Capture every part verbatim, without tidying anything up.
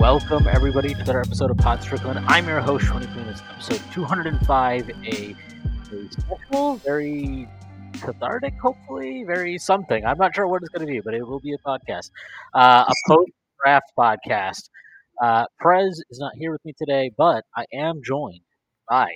Welcome, everybody, to another episode of Pod Strickland. I'm your host, Shoni Queen. It's episode two hundred five, a very special, very cathartic, hopefully, very something. I'm not sure what it's going to be, but it will be a podcast, uh, a post-draft podcast. Uh, Prez is not here with me today, but I am joined by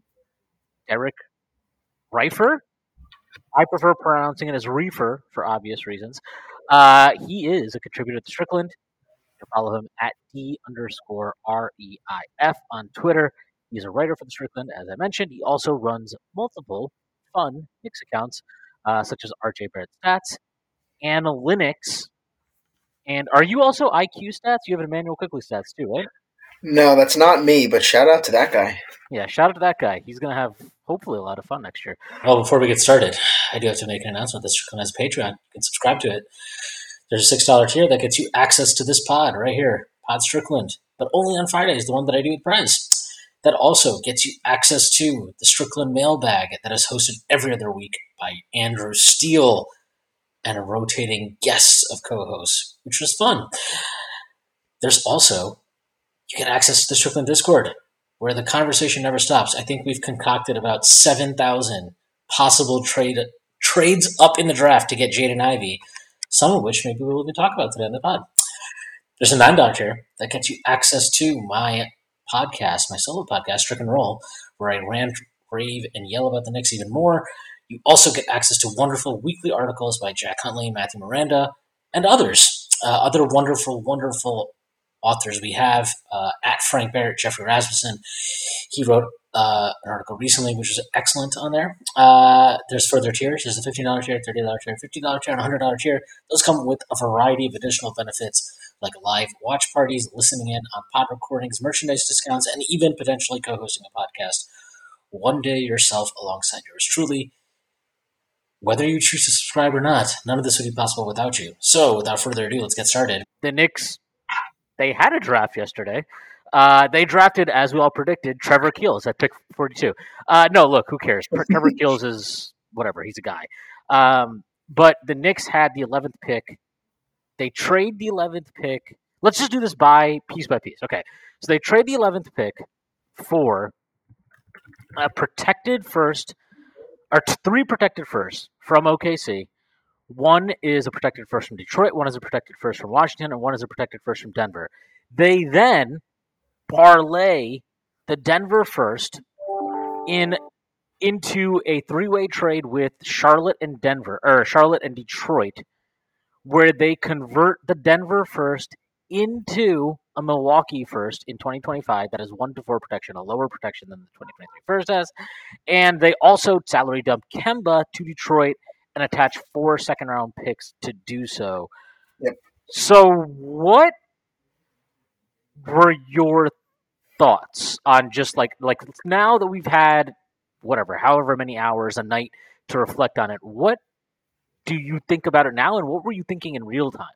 Derek Reifer. I prefer pronouncing it as Reefer for obvious reasons. Uh, he is a contributor to Strickland. You can follow him at D underscore R E I F on Twitter. He's a writer for the Strickland, as I mentioned. He also runs multiple fun Knicks accounts, uh, such as R J Barrett Stats, Analytics, and are you also I Q Stats? You have an Emmanuel Quickly Stats too, right? No, that's not me, but shout out to that guy. Yeah, shout out to that guy. He's going to have, hopefully, a lot of fun next year. Well, before we get started, I do have to make an announcement. This Strickland has a Patreon. You can subscribe to it. There's a six dollar tier that gets you access to this pod right here, Pod Strickland, but only on Fridays, the one that I do with Prez. That also gets you access to the Strickland mailbag that is hosted every other week by Andrew Steele and a rotating guest of co-hosts, which was fun. There's also, you get access to the Strickland Discord, where the conversation never stops. I think we've concocted about seven thousand possible trade trades up in the draft to get Jaden Ivey, some of which maybe we'll even talk about today on the pod. There's a nine dollar tier that gets you access to my podcast, my solo podcast, Stricken Roll, where I rant, rave, and yell about the Knicks even more. You also get access to wonderful weekly articles by Jack Huntley, Matthew Miranda, and others. Uh, other wonderful, wonderful authors we have, uh, at Frank Barrett, Jeffrey Rasmussen. He wrote uh, an article recently, which was excellent on there. Uh, there's further tiers. There's a fifteen dollar tier, thirty dollar tier, fifty dollar tier, and one hundred dollar tier. Those come with a variety of additional benefits, like live watch parties, listening in on pod recordings, merchandise discounts, and even potentially co-hosting a podcast one day yourself alongside yours truly. Whether you choose to subscribe or not, none of this would be possible without you. So, without further ado, let's get started. The Knicks, they had a draft yesterday. Uh, they drafted, as we all predicted, Trevor Keels at pick forty-two. Uh, no, look, who cares? Trevor Keels is whatever. He's a guy. Um, but the Knicks had the eleventh pick. They trade the eleventh pick. Let's just do this by piece by piece. Okay. So they trade the eleventh pick for a protected first, or t- three protected firsts from O K C. One is a protected first from Detroit, one is a protected first from Washington, and one is a protected first from Denver. They then parlay the Denver first in into a three-way trade with Charlotte and Denver, or Charlotte and Detroit, where they convert the Denver first into a Milwaukee first in twenty twenty-five that is one to four protection, a lower protection than the twenty twenty-three first has. And they also salary dump Kemba to Detroit and attach four second round picks to do so. Yep. So what were your thoughts on just like like now that we've had whatever, however many hours a night to reflect on it, what do you think about it now, and what were you thinking in real time?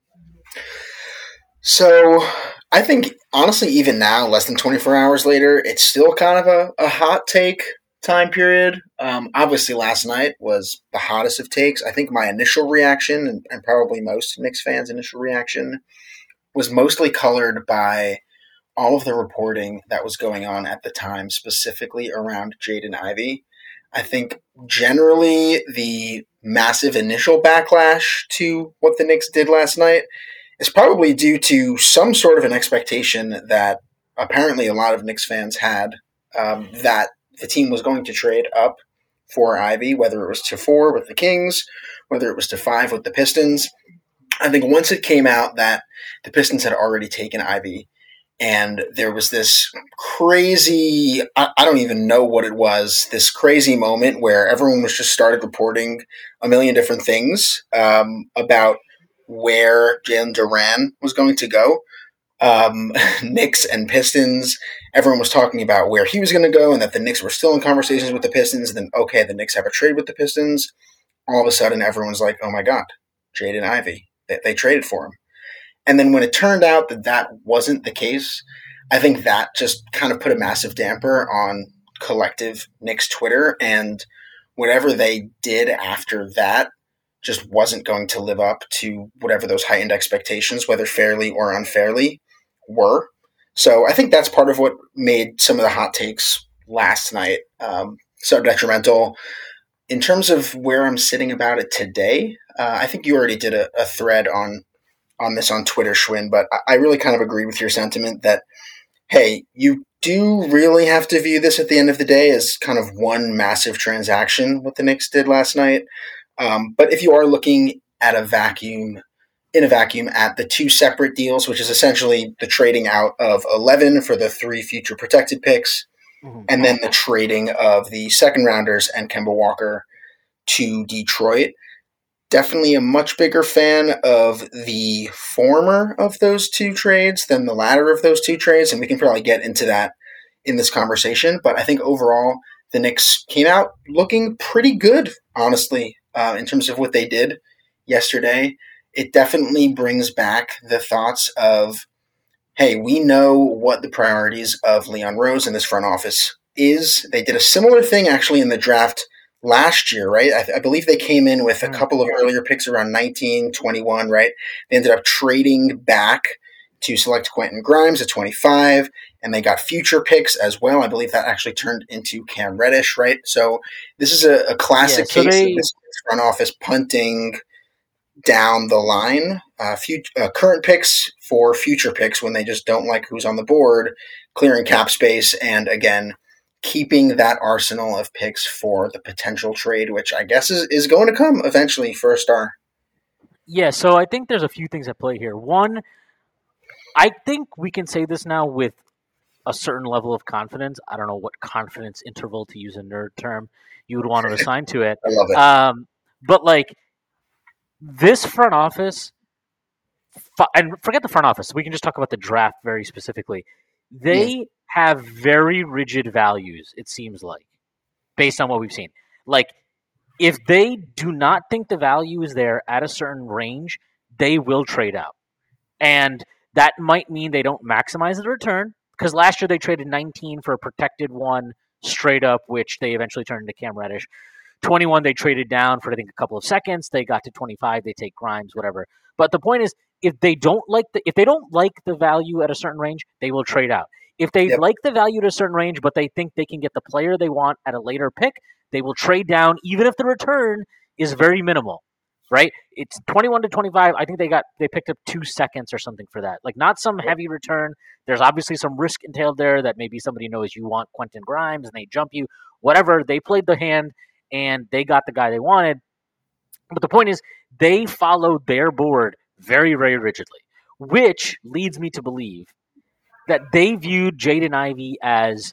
So, I think, honestly, even now, less than twenty-four hours later, it's still kind of a, a hot take time period. Um, obviously, last night was the hottest of takes. I think my initial reaction, and, and probably most Knicks fans' initial reaction, was mostly colored by all of the reporting that was going on at the time, specifically around Jaden Ivey. I think generally the massive initial backlash to what the Knicks did last night is probably due to some sort of an expectation that apparently a lot of Knicks fans had, um, that the team was going to trade up for Ivey, whether it was to four with the Kings, whether it was to five with the Pistons. I think once it came out that the Pistons had already taken Ivey, and there was this crazy, I, I don't even know what it was, this crazy moment where everyone was just started reporting a million different things um, about where Jalen Duren was going to go. Um, Knicks and Pistons, everyone was talking about where he was going to go and that the Knicks were still in conversations with the Pistons. And then, okay, the Knicks have a trade with the Pistons. All of a sudden, everyone's like, oh my God, Jaden Ivey. They, they traded for him. And then when it turned out that that wasn't the case, I think that just kind of put a massive damper on collective Knicks Twitter, and whatever they did after that just wasn't going to live up to whatever those heightened expectations, whether fairly or unfairly, were. So I think that's part of what made some of the hot takes last night um, so detrimental. In terms of where I'm sitting about it today, uh, I think you already did a, a thread on on this on Twitter, Schwinn, but I, I really kind of agree with your sentiment that, hey, you do really have to view this at the end of the day as kind of one massive transaction, what the Knicks did last night. Um, but if you are looking at a vacuum, in a vacuum at the two separate deals, which is essentially the trading out of eleven for the three future protected picks, mm-hmm. and then the trading of the second rounders and Kemba Walker to Detroit. Definitely a much bigger fan of the former of those two trades than the latter of those two trades, and we can probably get into that in this conversation. But I think overall, the Knicks came out looking pretty good, honestly, uh, in terms of what they did yesterday. It definitely brings back the thoughts of, hey, we know what the priorities of Leon Rose in this front office is. They did a similar thing actually in the draft last year, right? I, th- I believe they came in with a couple of earlier picks around nineteen, twenty-one, right? They ended up trading back to select Quentin Grimes at twenty-five, and they got future picks as well. I believe that actually turned into Cam Reddish, right? So this is a, a classic yeah, so case they... of this front office punting down the line, uh, future, uh, current picks for future picks when they just don't like who's on the board, clearing cap space, and again, keeping that arsenal of picks for the potential trade, which I guess is, is going to come eventually for a star. Yeah, so I think there's a few things at play here. One, I think we can say this now with a certain level of confidence. I don't know what confidence interval, to use a nerd term, you would want to assign to it. I love it. Um, but like, this front office, and forget the front office, we can just talk about the draft very specifically. They yeah. have very rigid values, it seems like, based on what we've seen. Like, if they do not think the value is there at a certain range, they will trade out. And that might mean they don't maximize the return, because last year they traded nineteen for a protected one straight up, which they eventually turned into Cam Reddish. twenty-one, they traded down for, I think, a couple of seconds. They got to twenty-five, they take Grimes, whatever. But the point is, if they don't like the if they don't like the value at a certain range, they will trade out. If they yep. like the value at a certain range, but they think they can get the player they want at a later pick, they will trade down, even if the return is very minimal. Right? It's twenty-one to twenty-five. I think they got they picked up two seconds or something for that. Like, not some heavy return. There's obviously some risk entailed there that maybe somebody knows you want Quentin Grimes and they jump you. Whatever. They played the hand and they got the guy they wanted. But the point is, they followed their board very, very rigidly, which leads me to believe that they viewed Jaden Ivey as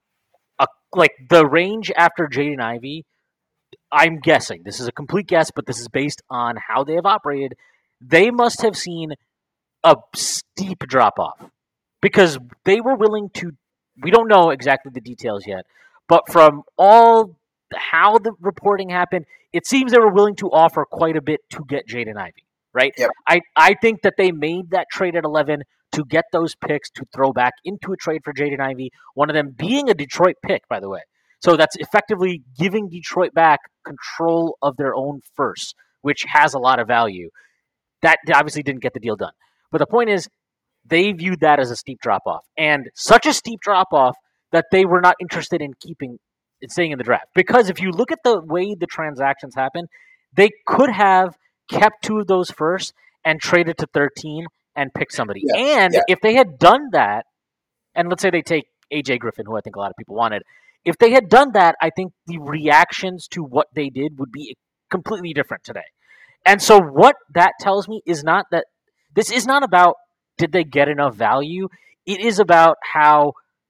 a like the range after Jaden Ivey. I'm guessing, this is a complete guess, but this is based on how they have operated. They must have seen a steep drop-off because they were willing to, we don't know exactly the details yet, but from all how the reporting happened, it seems they were willing to offer quite a bit to get Jaden Ivey, right? Yep. I, I think that they made that trade at eleven to get those picks to throw back into a trade for Jaden Ivey, one of them being a Detroit pick, by the way. So that's effectively giving Detroit back control of their own first, which has a lot of value. That obviously didn't get the deal done. But the point is, they viewed that as a steep drop-off. And such a steep drop-off that they were not interested in keeping and staying in the draft. Because if you look at the way the transactions happen, they could have kept two of those first and traded to thirteen and picked somebody. Yeah, and yeah. if they had done that, and let's say they take A J Griffin, who I think a lot of people wanted, if they had done that, I think the reactions to what they did would be completely different today. And so what that tells me is not that this is not about did they get enough value. It is about how,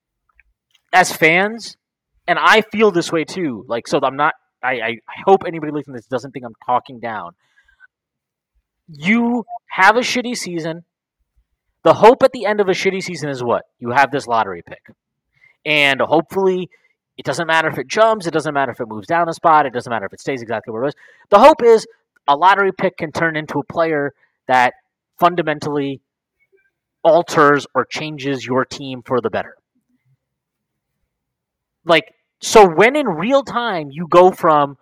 as fans, and I feel this way too. Like, so I'm not. I, I hope anybody listening to this doesn't think I'm talking down. You have a shitty season. The hope at the end of a shitty season is what? You have this lottery pick, and hopefully. It doesn't matter if it jumps. It doesn't matter if it moves down a spot. It doesn't matter if it stays exactly where it was. The hope is a lottery pick can turn into a player that fundamentally alters or changes your team for the better. Like, so when in real time you go from,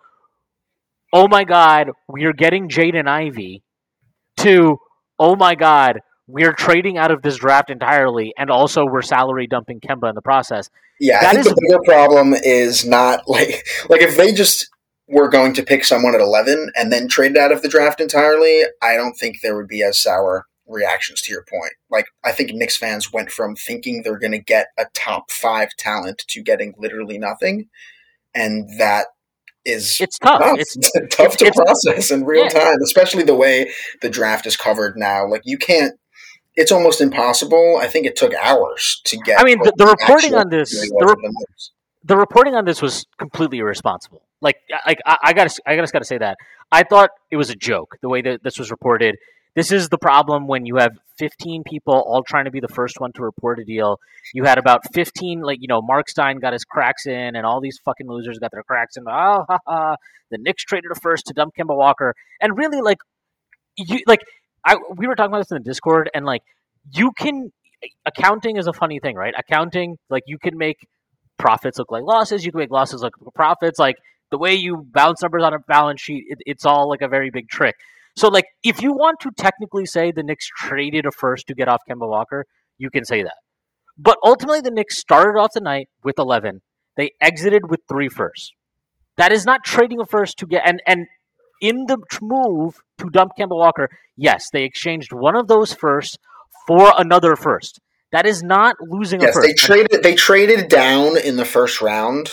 oh my God, we are getting Jaden Ivey, to, oh my God, we're trading out of this draft entirely, and also we're salary dumping Kemba in the process. Yeah, That I think is- the bigger problem is not like like if they just were going to pick someone at eleven and then trade out of the draft entirely, I don't think there would be as sour reactions to your point. Like, I think Knicks fans went from thinking they're going to get a top five talent to getting literally nothing, and that is It's tough. tough. It's It's tough to it's- process in real yeah. time, especially the way the draft is covered now. Like, you can't. It's almost impossible. I think it took hours to get. I mean, the, the reporting actual on this, really the, was re- of the Knicks. the reporting on this was completely irresponsible. Like, like I, I gotta, I just gotta say that I thought it was a joke the way that this was reported. This is the problem when you have fifteen people all trying to be the first one to report a deal. You had about fifteen, like, you know, Mark Stein got his cracks in, and all these fucking losers got their cracks in. Oh, ha, ha. The Knicks traded a first to dump Kemba Walker, and really, like, you, like, I we were talking about this in the Discord, and like, you can accounting is a funny thing, right? Accounting, like, you can make profits look like losses. You can make losses look like profits. Like, the way you bounce numbers on a balance sheet, it, it's all like a very big trick. So, like, if you want to technically say the Knicks traded a first to get off Kemba Walker, you can say that. But ultimately, the Knicks started off the night with eleven. They exited with three firsts. That is not trading a first to get... And, and in the move to dump Kemba Walker, yes, they exchanged one of those firsts for another first. That is not losing Yes, a first. they traded. They traded down in the first round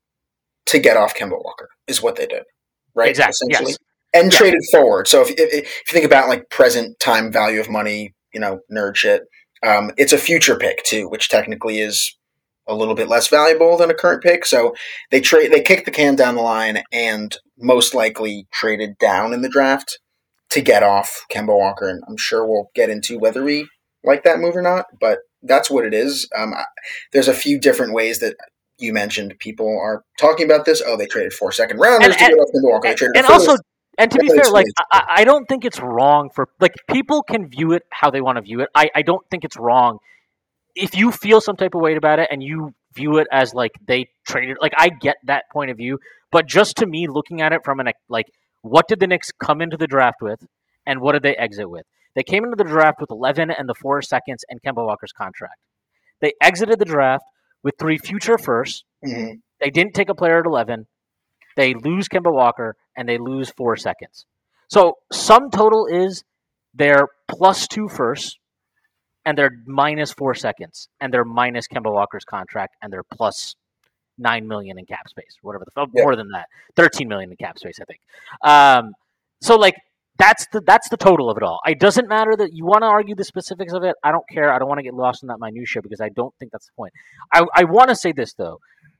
to get off Kemba Walker. Is what they did, right? Exactly, Essentially, yes. and Yeah. traded forward. So if, if if you think about like present time value of money, you know, nerd shit, um, it's a future pick too, which technically is a little bit less valuable than a current pick. So they trade. They kicked the can down the line and most likely traded down in the draft to get off Kemba Walker. And I'm sure we'll get into whether we like that move or not, but that's what it is. Um, I, there's a few different ways that you mentioned people are talking about this. Oh, they traded four second rounders And- to get off Kemba Walker. They traded And a first. also, and to be Really fair, like, sweet. I, I don't think it's wrong for, like, people can view it how they want to view it. I, I don't think it's wrong. If you feel some type of weight about it and you view it as, like, they traded, like, I get that point of view. But just to me, looking at it from an, like, what did the Knicks come into the draft with and what did they exit with? They came into the draft with eleven and the four seconds and Kemba Walker's contract. They exited the draft with three future firsts. Mhm. They didn't take a player at eleven. They lose Kemba Walker, and they lose four seconds. So sum total is they're plus two firsts, and they're minus four seconds, and they're minus Kemba Walker's contract, and they're plus nine million in cap space, whatever the fuck, Yeah. more than that, thirteen million in cap space, I think. Um, so like that's the that's the total of it all. It doesn't matter that you want to argue the specifics of it. I don't care. I don't want to get lost in that minutia because I don't think that's the point. I, I want to say this though.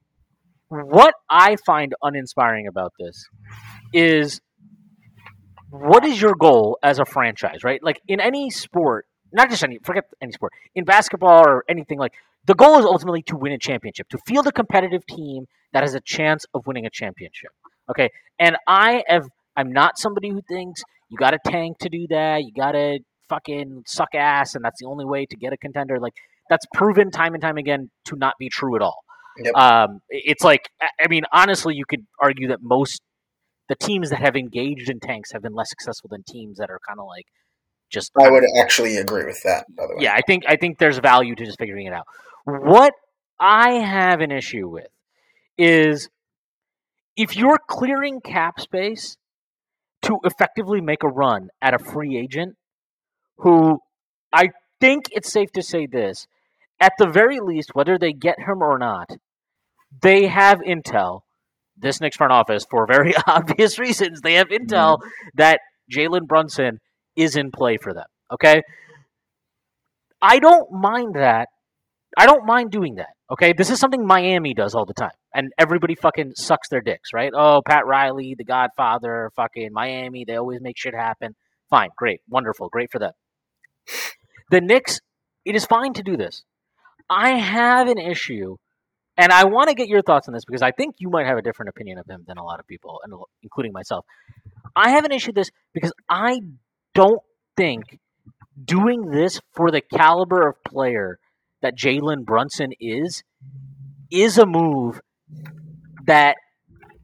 What I find uninspiring about this is what is your goal as a franchise, right? Like in any sport, not just any, forget any sport, in basketball or anything, like the goal is ultimately to win a championship, to field a competitive team that has a chance of winning a championship. Okay. And I have, I'm not somebody who thinks you got to tank to do that. You got to fucking suck ass. And that's the only way to get a contender. Like that's proven time and time again to not be true at all. Yep. Um, it's like, I mean, honestly, you could argue that most the teams that have engaged in tanks have been less successful than teams that are kind of like just. I would actually agree with that, by the way. Yeah, I think I think there's value to just figuring it out. What I have an issue with is if you're clearing cap space to effectively make a run at a free agent who I think it's safe to say this, at the very least, whether they get him or not, they have intel, this Knicks front office, for very obvious reasons, they have intel mm-hmm. that Jalen Brunson is in play for them, okay? I don't mind that. I don't mind doing that, okay? This is something Miami does all the time, and everybody fucking sucks their dicks, right? Oh, Pat Riley, the Godfather, fucking Miami, they always make shit happen. Fine, great, wonderful, great for them. The Knicks, it is fine to do this. I have an issue, and I want to get your thoughts on this because I think you might have a different opinion of him than a lot of people, including myself. I have an issue with this because I don't think doing this for the caliber of player that Jalen Brunson is, is a move that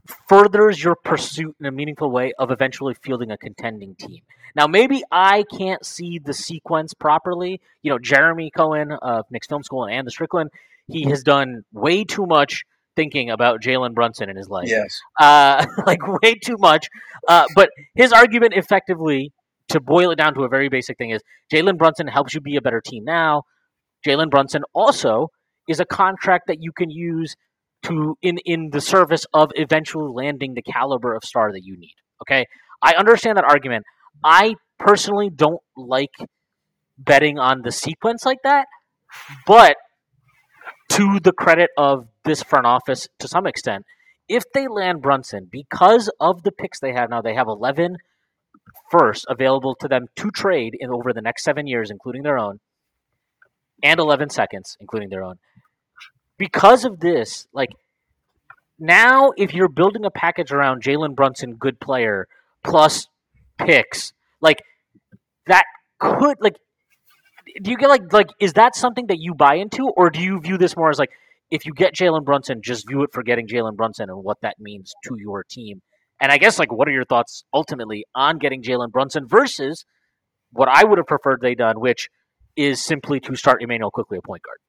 furthers your pursuit in a meaningful way of eventually fielding a contending team. Now, maybe I can't see the sequence properly. You know, Jeremy Cohen of Knicks Film School and the Strickland, he has done way too much thinking about Jalen Brunson in his life. Yes. Uh, like, way too much. Uh, but his argument, effectively, to boil it down to a very basic thing, is Jalen Brunson helps you be a better team now. Jalen Brunson also is a contract that you can use to in, in the service of eventually landing the caliber of star that you need. Okay? I understand that argument. I personally don't like betting on the sequence like that, but to the credit of this front office, to some extent, if they land Brunson, because of the picks they have now, they have eleven firsts available to them to trade in over the next seven years, including their own, and eleven seconds, including their own. Because of this, like, now if you're building a package around Jalen Brunson, good player, plus picks, like, that could, like, do you get, like, like, is that something that you buy into, or do you view this more as, like, if you get Jalen Brunson, just view it for getting Jalen Brunson and what that means to your team? And I guess, like, what are your thoughts ultimately on getting Jalen Brunson versus what I would have preferred they done, which is simply to start Emmanuel Quickley at point guard?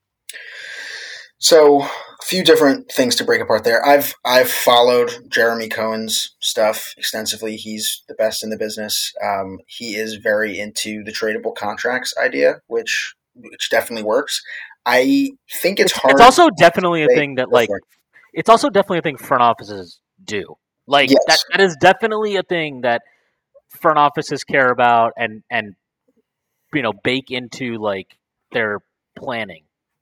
So, a few different things to break apart there. I've I've followed Jeremy Cohen's stuff extensively. He's the best in the business. Um, he is very into the tradable contracts idea, which which definitely works. I think it's, it's hard. It's also definitely a they, thing that, like, it's also definitely a thing front offices do. Like, yes. that that is definitely a thing that front offices care about and, and you know, bake into, like, their planning.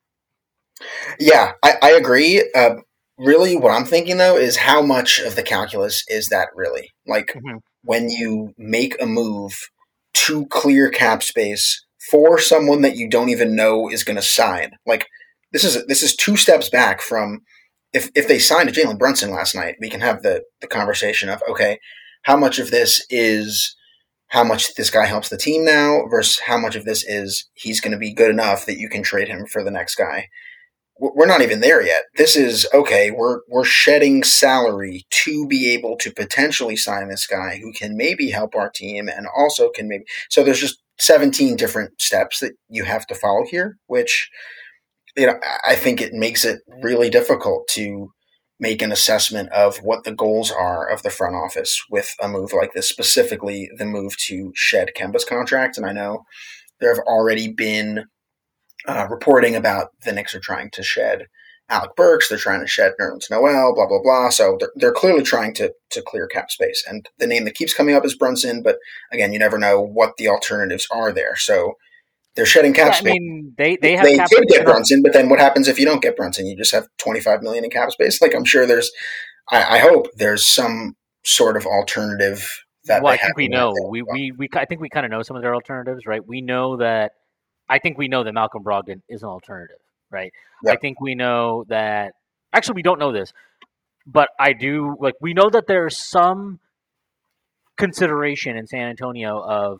Yeah, I, I agree. Uh, really, what I'm thinking, though, is how much of the calculus is that really? Like, mm-hmm. when you make a move to clear cap space for someone that you don't even know is going to sign. Like, this is this is two steps back from if, if they signed a Jalen Brunson last night, we can have the, the conversation of, okay, how much of this is how much this guy helps the team now versus how much of this is he's going to be good enough that you can trade him for the next guy. We're not even there yet. This is, okay, we're we're shedding salary to be able to potentially sign this guy who can maybe help our team and also can maybe – so there's just seventeen different steps that you have to follow here, which, you know, I think it makes it really difficult to make an assessment of what the goals are of the front office with a move like this, specifically the move to shed Kemba's contract. And I know there have already been – Uh, reporting about the Knicks are trying to shed Alec Burks, they're trying to shed Nerlens Noel, blah, blah, blah. So they're, they're clearly trying to to clear cap space. And the name that keeps coming up is Brunson, but again, you never know what the alternatives are there. So they're shedding cap yeah, space. I mean, they, they have they cap could space. get Brunson, but then what happens if you don't get Brunson? You just have twenty-five million dollars in cap space? Like, I'm sure there's, I, I hope there's some sort of alternative that well, they I think we know. Well. We, we, we, I think we kind of know some of their alternatives, right? We know that I think we know that Malcolm Brogdon is an alternative, right? Yep. I think we know that – actually, we don't know this, but I do – like, we know that there's some consideration in San Antonio of,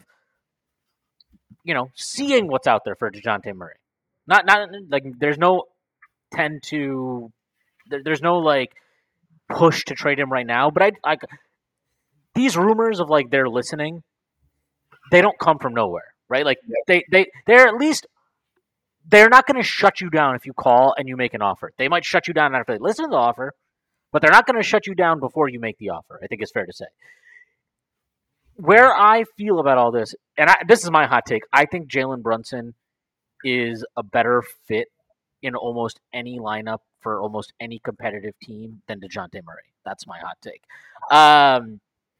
you know, seeing what's out there for DeJounte Murray. Not, not like, there's no tend to there, – there's no, like, push to trade him right now, but I, I – these rumors of, like, they're listening, they don't come from nowhere. Right, like they they they're at least they're not going to shut you down if you call and you make an offer. They might shut you down after they listen to the offer, but they're not going to shut you down before you make the offer. I think it's fair to say. Where I feel about all this, and I, this is my hot take, I think Jalen Brunson is a better fit in almost any lineup for almost any competitive team than DeJounte Murray. That's my hot take. Um,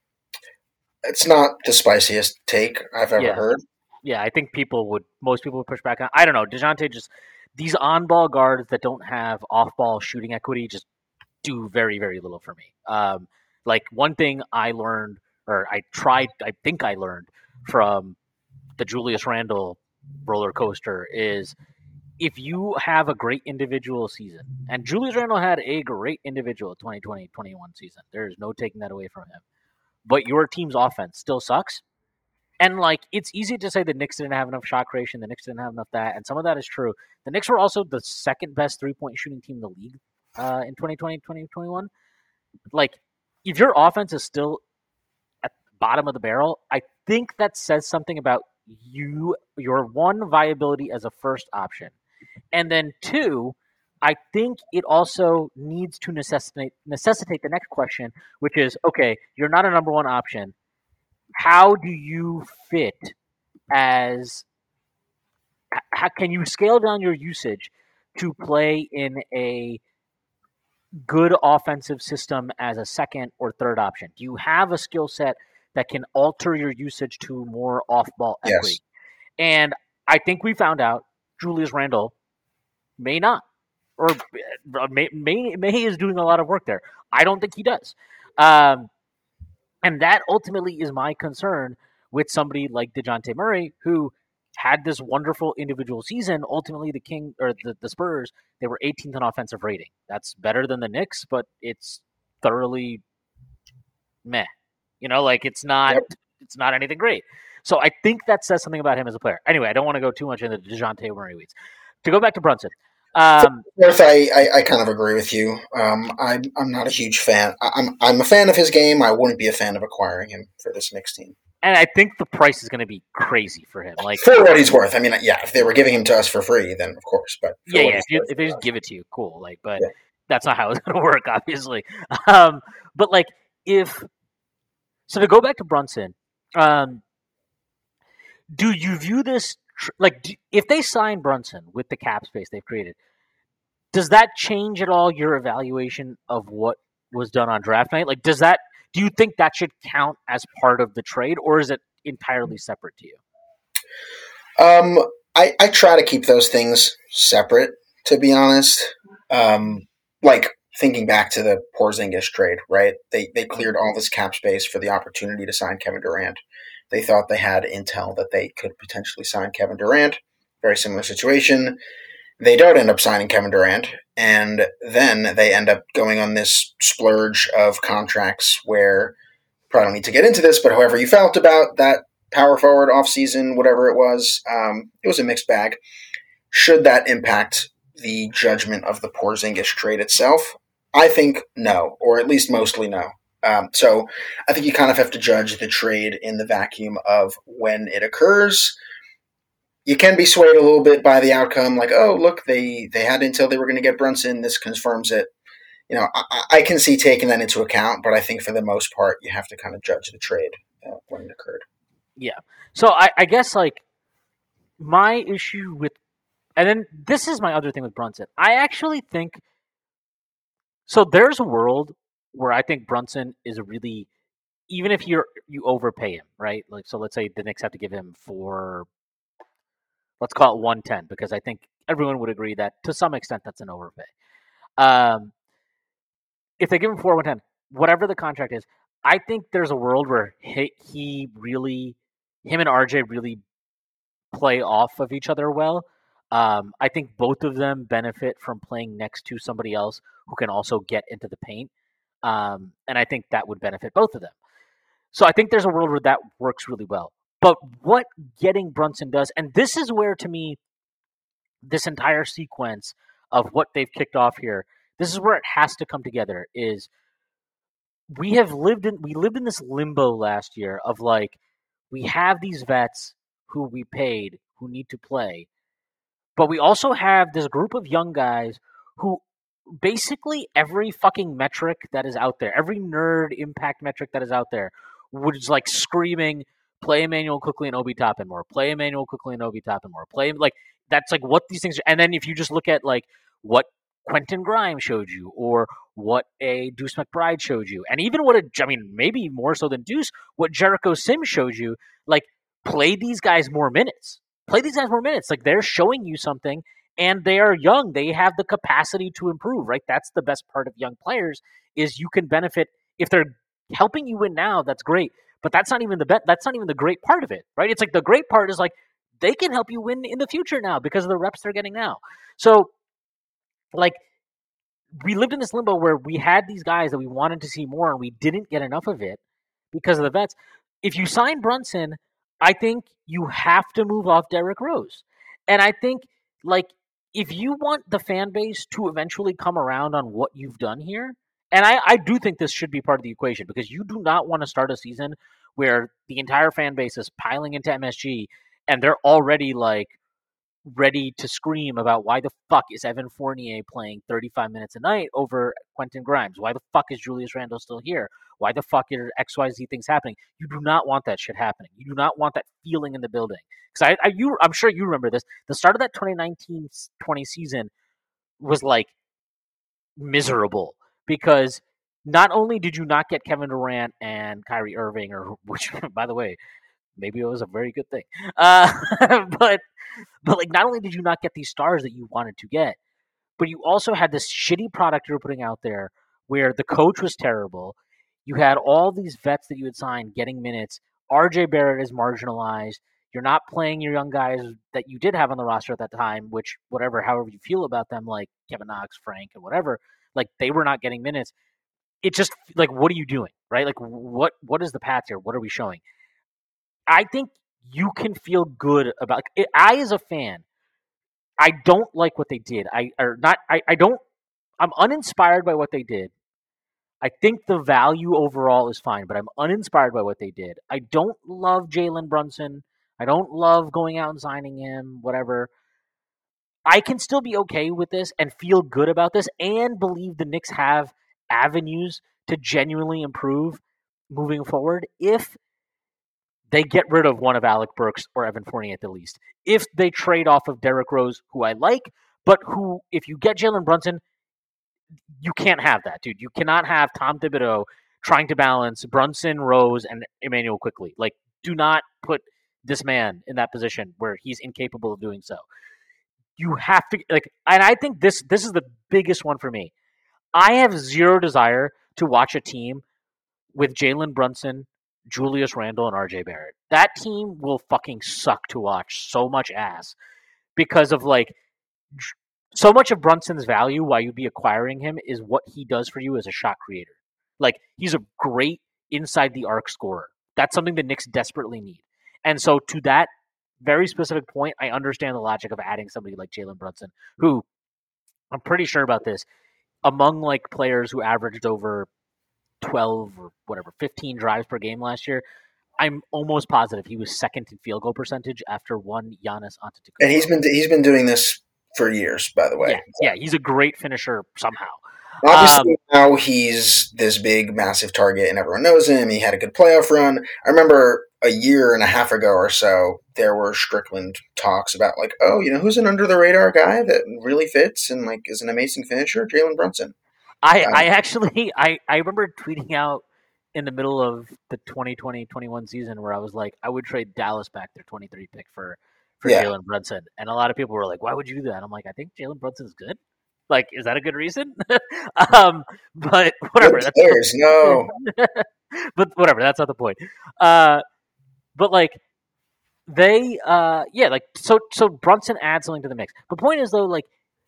it's not the spiciest take I've ever yeah. heard. Yeah, I think people would, most people would push back on. I don't know. DeJounte just, these on-ball guards that don't have off-ball shooting equity just do very, very little for me. Um, like one thing I learned, or I tried, I think I learned from the Julius Randle roller coaster is if you have a great individual season, and Julius Randle had a great individual twenty twenty twenty-one season. There's no taking that away from him. But your team's offense still sucks. And, like, it's easy to say the Knicks didn't have enough shot creation, the Knicks didn't have enough that, and some of that is true. The Knicks were also the second best three-point shooting team in the league uh, in twenty twenty, twenty twenty-one. like if your offense is still at the bottom of the barrel, I think that says something about you, your one viability as a first option. And then two, I think it also needs to necessitate necessitate the next question, which is okay, you're not a number one option. How do you fit as how can you scale down your usage to play in a good offensive system as a second or third option? Do you have a skill set that can alter your usage to more off-ball equity? Yes. And I think we found out Julius Randle may not, or may, may, may is doing a lot of work there. I don't think he does. Um, and that ultimately is my concern with somebody like DeJounte Murray, who had this wonderful individual season. Ultimately, the King or the, the Spurs, they were eighteenth in offensive rating. That's better than the Knicks, but it's thoroughly meh. You know, like it's not yep. it's not anything great. So I think that says something about him as a player. Anyway, I don't want to go too much into DeJounte Murray weeds. To go back to Brunson. Um, First, I, I, I kind of agree with you. Um, I'm I'm not a huge fan. I'm I'm a fan of his game. I wouldn't be a fan of acquiring him for this Knicks team. And I think the price is going to be crazy for him. Like for what he's worth. I mean, yeah, if they were giving him to us for free, then of course. But yeah, yeah. If, you, if they just give it to you, cool. Like, but yeah. That's not how it's going to work, obviously. Um, but like, if so, to go back to Brunson, um, do you view this like do, if they sign Brunson with the cap space they've created? Does that change at all your evaluation of what was done on draft night? Like, does that? Do you think that should count as part of the trade, or is it entirely separate to you? Um, I, I try to keep those things separate, to be honest. Um, like thinking back to the Porzingis trade, right? They they cleared all this cap space for the opportunity to sign Kevin Durant. They thought they had intel that they could potentially sign Kevin Durant. Very similar situation. They don't end up signing Kevin Durant, and then they end up going on this splurge of contracts where, probably don't need to get into this, but however you felt about that power forward offseason, whatever it was, um, it was a mixed bag. Should that impact the judgment of the Porzingis trade itself? I think no, or at least mostly no. Um, so I think you kind of have to judge the trade in the vacuum of when it occurs. You can be swayed a little bit by the outcome, like, oh, look, they, they had until they were going to get Brunson. This confirms it. You know, I, I can see taking that into account, but I think for the most part, you have to kind of judge the trade uh, when it occurred. Yeah. So I, I guess, like, my issue with – and then this is my other thing with Brunson. I actually think – so there's a world where I think Brunson is a really – even if you're you overpay him, right? Like, so let's say the Knicks have to give him for – let's call it one ten, because I think everyone would agree that to some extent that's an overpay. Um, if they give him four one ten, whatever the contract is, I think there's a world where he, he really, him and R J really play off of each other well. Um, I think both of them benefit from playing next to somebody else who can also get into the paint. Um, and I think that would benefit both of them. So I think there's a world where that works really well. But what getting Brunson does, and this is where, to me, this entire sequence of what they've kicked off here, this is where it has to come together, is we have lived in, we lived in this limbo last year of like, we have these vets who we paid, who need to play, but we also have this group of young guys who basically every fucking metric that is out there, every nerd impact metric that is out there, was like screaming, play Emmanuel Quickley and Obi Toppin more. Play Emmanuel Quickley and Obi Toppin more. Play like that's like what these things are. And then if you just look at like what Quentin Grimes showed you, or what a Deuce McBride showed you, and even what a I mean maybe more so than Deuce, what Jericho Sims showed you, like play these guys more minutes. Play these guys more minutes. Like they're showing you something, and they are young. They have the capacity to improve. Right. That's the best part of young players is you can benefit if they're helping you win now. That's great. But that's not even the bet. That's not even the great part of it, right? It's like the great part is like they can help you win in the future now because of the reps they're getting now. So, like, we lived in this limbo where we had these guys that we wanted to see more, and we didn't get enough of it because of the vets. If you sign Brunson, I think you have to move off Derrick Rose, and I think like if you want the fan base to eventually come around on what you've done here, and I, I do think this should be part of the equation because you do not want to start a season where the entire fan base is piling into M S G and they're already like ready to scream about why the fuck is Evan Fournier playing thirty-five minutes a night over Quentin Grimes? Why the fuck is Julius Randle still here? Why the fuck are X Y Z things happening? You do not want that shit happening. You do not want that feeling in the building. Because I, I, you, I'm sure you remember this. The start of that twenty nineteen twenty season was like miserable because not only did you not get Kevin Durant and Kyrie Irving, or which, by the way, maybe it was a very good thing, uh, but but like not only did you not get these stars that you wanted to get, but you also had this shitty product you were putting out there where the coach was terrible. You had all these vets that you had signed getting minutes. R J Barrett is marginalized. You're not playing your young guys that you did have on the roster at that time, which whatever, however you feel about them, like Kevin Knox, Frank, and whatever, like they were not getting minutes. It just like, what are you doing, right? Like, what what is the path here? What are we showing? I think you can feel good about. Like, I, as a fan, I don't like what they did. I or not. I, I don't. I'm uninspired by what they did. I think the value overall is fine, but I'm uninspired by what they did. I don't love Jalen Brunson. I don't love going out and signing him, whatever. I can still be okay with this and feel good about this and believe the Knicks have avenues to genuinely improve moving forward if they get rid of one of Alec Burks or Evan Fournier at the least. If they trade off of Derrick Rose, who I like, but who, if you get Jalen Brunson, you can't have that, dude. You cannot have Tom Thibodeau trying to balance Brunson, Rose, and Emmanuel Quickley. Like, do not put this man in that position where he's incapable of doing so. You have to, like, and I think this this is the biggest one for me. I have zero desire to watch a team with Jalen Brunson, Julius Randle, and R J Barrett. That team will fucking suck to watch so much ass because of, like, so much of Brunson's value, why you'd be acquiring him, is what he does for you as a shot creator. Like, he's a great inside the arc scorer. That's something the Knicks desperately need. And so to that very specific point, I understand the logic of adding somebody like Jalen Brunson, who, I'm pretty sure about this, among like players who averaged over twelve or whatever, fifteen drives per game last year, I'm almost positive he was second in field goal percentage after one Giannis Antetokounmpo. And he's been he's been doing this for years, by the way. Yeah, yeah, he's a great finisher somehow. Obviously, um, now he's this big, massive target, and everyone knows him. He had a good playoff run. I remember a year and a half ago or so, there were Strickland talks about, like, oh, you know, who's an under-the-radar guy that really fits and, like, is an amazing finisher? Jalen Brunson. I, Um, I actually, I, I remember tweeting out in the middle of the twenty twenty twenty-one season where I was like, I would trade Dallas back their twenty-three pick for, for Yeah. Jalen Brunson. And a lot of people were like, why would you do that? And I'm like, I think Jalen Brunson's good. Like, is that a good reason? um, but whatever. Good That's players, no. but whatever. That's not the point. Uh, but like they, uh, yeah, like so. So Brunson adds something to the mix. The point is though, like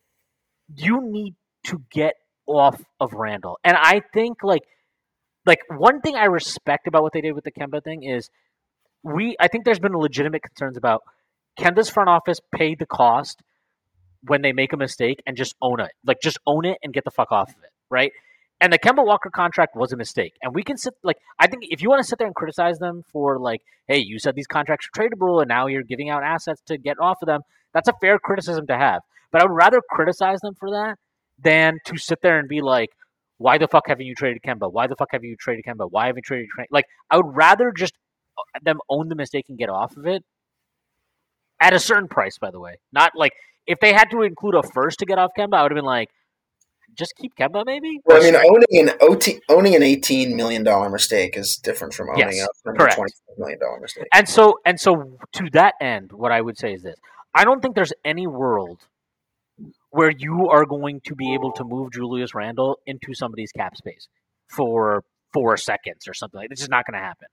you need to get off of Randall, and I think like like one thing I respect about what they did with the Kemba thing is we. I think there's been legitimate concerns about Kemba's front office paid the cost when they make a mistake and just own it. Like, just own it and get the fuck off of it, right? And the Kemba Walker contract was a mistake. And we can sit, like, I think if you want to sit there and criticize them for, like, hey, you said these contracts are tradable and now you're giving out assets to get off of them, that's a fair criticism to have. But I would rather criticize them for that than to sit there and be like, why the fuck haven't you traded Kemba? Why the fuck have you traded Kemba? Why haven't you traded Kemba? Like, I would rather just them own the mistake and get off of it at a certain price, by the way. Not like, if they had to include a first to get off Kemba, I would have been like, just keep Kemba, maybe? Well, I mean, owning an O T, owning an eighteen million dollars mistake is different from owning Yes, a correct. twenty-five million dollars mistake. And so, and so to that end, what I would say is this. I don't think there's any world where you are going to be able to move Julius Randle into somebody's cap space for four seconds or something like that. This is not going to happen.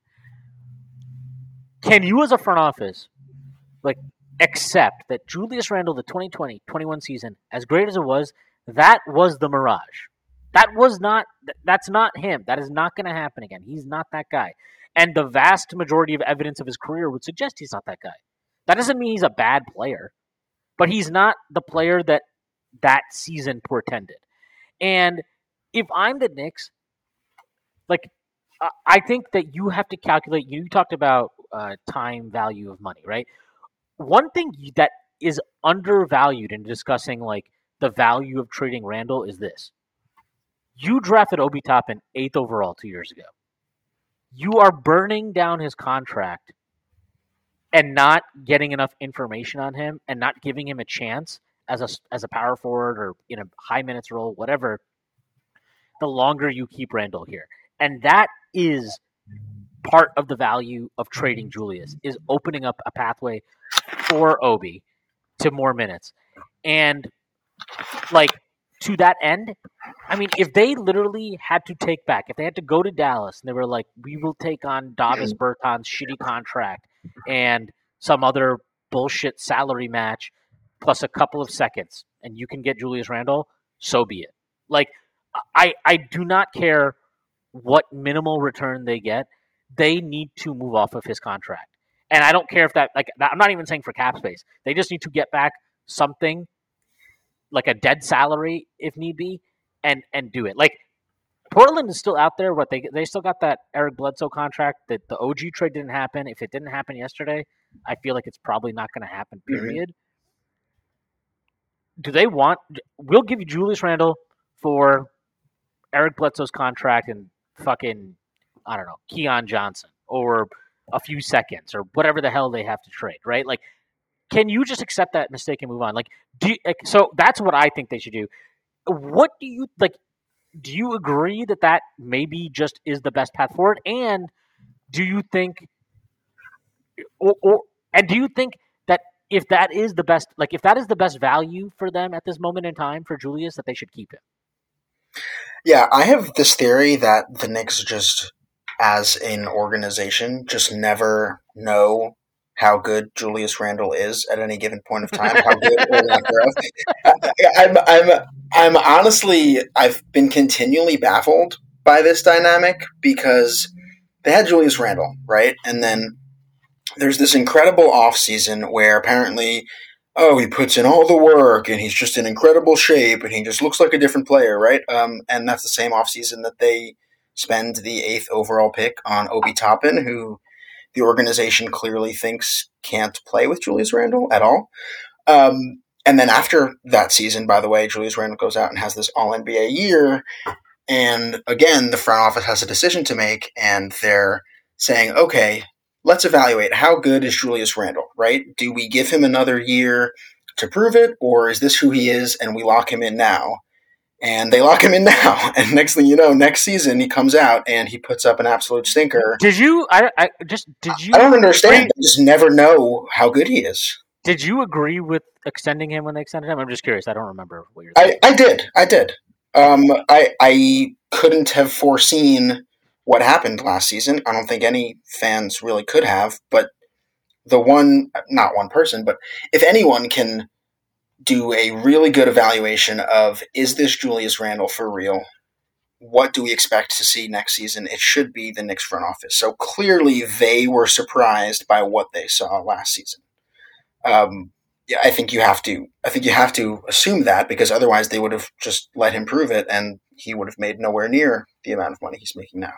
Can you as a front office, like, accept that Julius Randle, the twenty twenty twenty-one season, as great as it was, that was the mirage. That was not, that's not him. That is not going to happen again. He's not that guy. And the vast majority of evidence of his career would suggest he's not that guy. That doesn't mean he's a bad player, but he's not the player that that season portended. And if I'm the Knicks, like I- I think that you have to calculate. You talked about uh, time value of money, right? One thing you- that is undervalued in discussing like the value of trading Randall is this: you drafted Obi Toppin eighth overall two years ago. You are burning down his contract and not getting enough information on him and not giving him a chance as a as a power forward or in a high minutes role, whatever. The longer you keep Randall here, and that is part of the value of trading Julius is opening up a pathway for Obi to more minutes, and like to that end, I mean, if they literally had to take back, if they had to go to Dallas and they were like, we will take on Davis Bertans' shitty contract and some other bullshit salary match plus a couple of seconds, and you can get Julius Randle, so be it. Like, I, I do not care what minimal return they get. They need to move off of his contract. And I don't care if that, like, I'm not even saying for cap space. They just need to get back something like a dead salary if need be, and and do it. Like Portland is still out there, but they they still got that Eric Bledsoe contract. That the O G trade didn't happen. If it didn't happen yesterday, I feel like it's probably not going to happen. Period. Mm-hmm. Do they want? We'll give you Julius Randle for Eric Bledsoe's contract and fucking I don't know Keon Johnson or a few seconds or whatever the hell they have to trade, right? Like. Can you just accept that mistake and move on? Like, do you, like, so that's what I think they should do. What do you like? Do you agree that that maybe just is the best path forward? And do you think, or, or and do you think that if that is the best, like if that is the best value for them at this moment in time for Julius, that they should keep him? Yeah, I have this theory that the Knicks just, as an organization, just never know how good Julius Randle is at any given point of time, how good or not good. I'm, I'm, I'm honestly, I've been continually baffled by this dynamic because they had Julius Randle, right? And then there's this incredible offseason where apparently, oh, he puts in all the work and he's just in incredible shape and he just looks like a different player, right? Um, and that's the same offseason that they spend the eighth overall pick on Obi Toppin, who the organization clearly thinks can't play with Julius Randle at all. Um, and then after that season, by the way, Julius Randle goes out and has this all N B A year. And again, the front office has a decision to make, and they're saying, okay, let's evaluate how good is Julius Randle, right? Do we give him another year to prove it, or is this who he is and we lock him in now? And they lock him in now. And next thing you know, next season he comes out and he puts up an absolute stinker. Did you? I, I just did you? I don't understand. They just never know how good he is. Did you agree with extending him when they extended him? I'm just curious. I don't remember what you're saying. I, I did. I did. Um, I I couldn't have foreseen what happened last season. I don't think any fans really could have. But the one, not one person, but if anyone can do a really good evaluation of, is this Julius Randle for real? What do we expect to see next season? It should be the Knicks front office. So clearly they were surprised by what they saw last season. Um, yeah, I think you have to. I think you have to assume that, because otherwise they would have just let him prove it, and he would have made nowhere near the amount of money he's making now.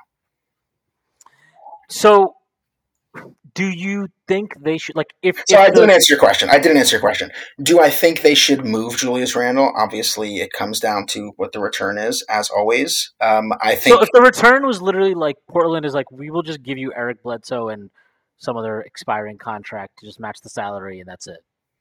So, do you think they should like if? So if I didn't the, answer your question. I didn't answer your question. Do I think they should move Julius Randle? Obviously, it comes down to what the return is, as always. Um, I think. So if the return was literally like Portland is like, we will just give you Eric Bledsoe and some other expiring contract to just match the salary, and that's it.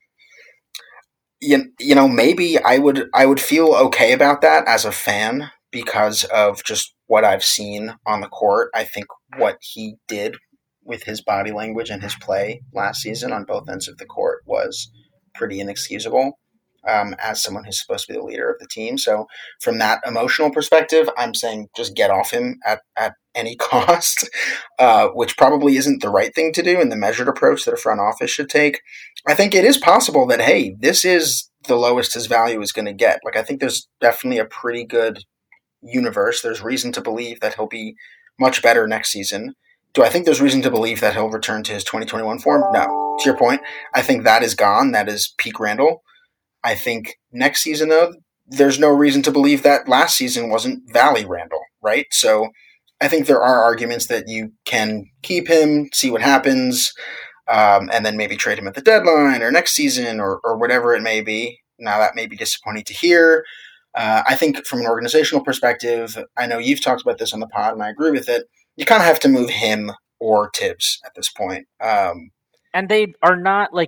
You, you know, maybe I would I would feel okay about that as a fan because of just what I've seen on the court. I think what he did with his body language and his play last season on both ends of the court was pretty inexcusable um, as someone who's supposed to be the leader of the team. So from that emotional perspective, I'm saying just get off him at, at any cost, uh, which probably isn't the right thing to do in the measured approach that a front office should take. I think it is possible that, hey, this is the lowest his value is going to get. Like, I think there's definitely a pretty good universe. There's reason to believe that he'll be much better next season. Do I think there's reason to believe that he'll return to his twenty twenty-one form? No. To your point, I think that is gone. That is peak Randle. I think next season, though, there's no reason to believe that last season wasn't Valley Randall, right? So I think there are arguments that you can keep him, see what happens, um, and then maybe trade him at the deadline or next season or, or whatever it may be. Now, that may be disappointing to hear. Uh, I think from an organizational perspective, I know you've talked about this on the pod, and I agree with it. You kind of have to move him or Tibbs at this point. Um, and they are not like.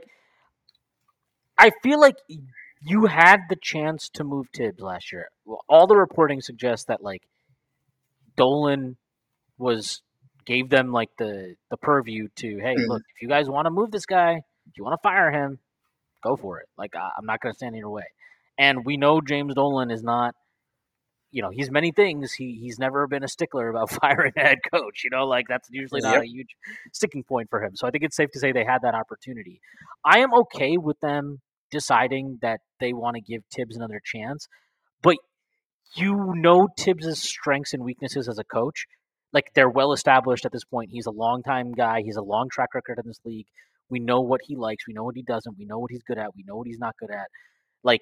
I feel like you had the chance to move Tibbs last year. Well, all the reporting suggests that like Dolan was gave them like the the purview to, hey, mm-hmm. look, if you guys want to move this guy, if you want to fire him, go for it. Like I, I'm not going to stand in your way. And we know James Dolan is not, you know, he's many things. He he's never been a stickler about firing a head coach. You know, like that's usually not yep. a huge sticking point for him. So I think it's safe to say they had that opportunity. I am okay with them deciding that they want to give Tibbs another chance, but you know Tibbs' strengths and weaknesses as a coach. Like they're well established at this point. He's a long-time guy. He's a long track record in this league. We know what he likes. We know what he doesn't. We know what he's good at. We know what he's not good at. Like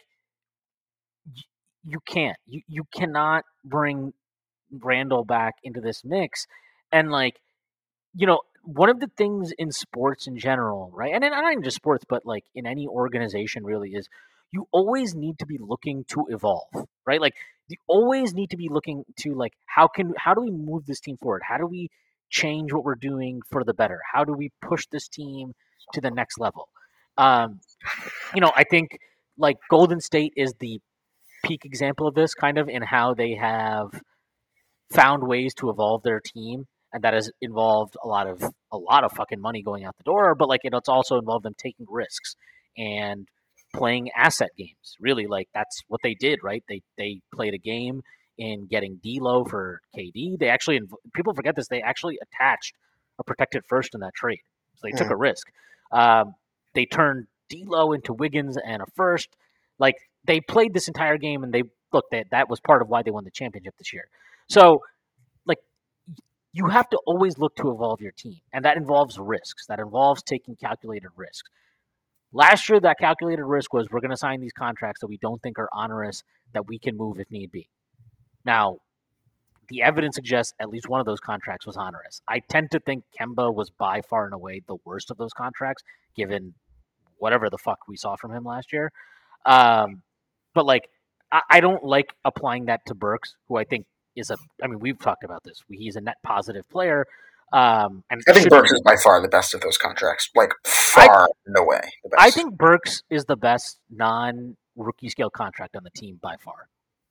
you can't. You you cannot bring Randall back into this mix. And like, you know, one of the things in sports in general, right? And not even just sports, but like in any organization really is you always need to be looking to evolve, right? Like you always need to be looking to like how can how do we move this team forward? How do we change what we're doing for the better? How do we push this team to the next level? Um, you know, I think like Golden State is the peak example of this kind of in how they have found ways to evolve their team, and that has involved a lot of a lot of fucking money going out the door, but like it's also involved them taking risks and playing asset games. Really, like that's what they did, right? They they played a game in getting D'Lo for K D. They actually people forget this. They actually attached a protected first in that trade, so they mm. took a risk. Um, they turned D'Lo into Wiggins and a first. Like they played this entire game, and they look that that was part of why they won the championship this year. So, like, you have to always look to evolve your team, and that involves risks. That involves taking calculated risks. Last year, that calculated risk was we're going to sign these contracts that we don't think are onerous, that we can move if need be. Now, the evidence suggests at least one of those contracts was onerous. I tend to think Kemba was by far and away the worst of those contracts, given whatever the fuck we saw from him last year. Um, but, like, I, I don't like applying that to Burks, who I think is a, I mean, we've talked about this. He's a net positive player. Um, and I think Burks be, is by far the best of those contracts. Like, far I, no way the best. I think Burks is the best non-rookie scale contract on the team by far.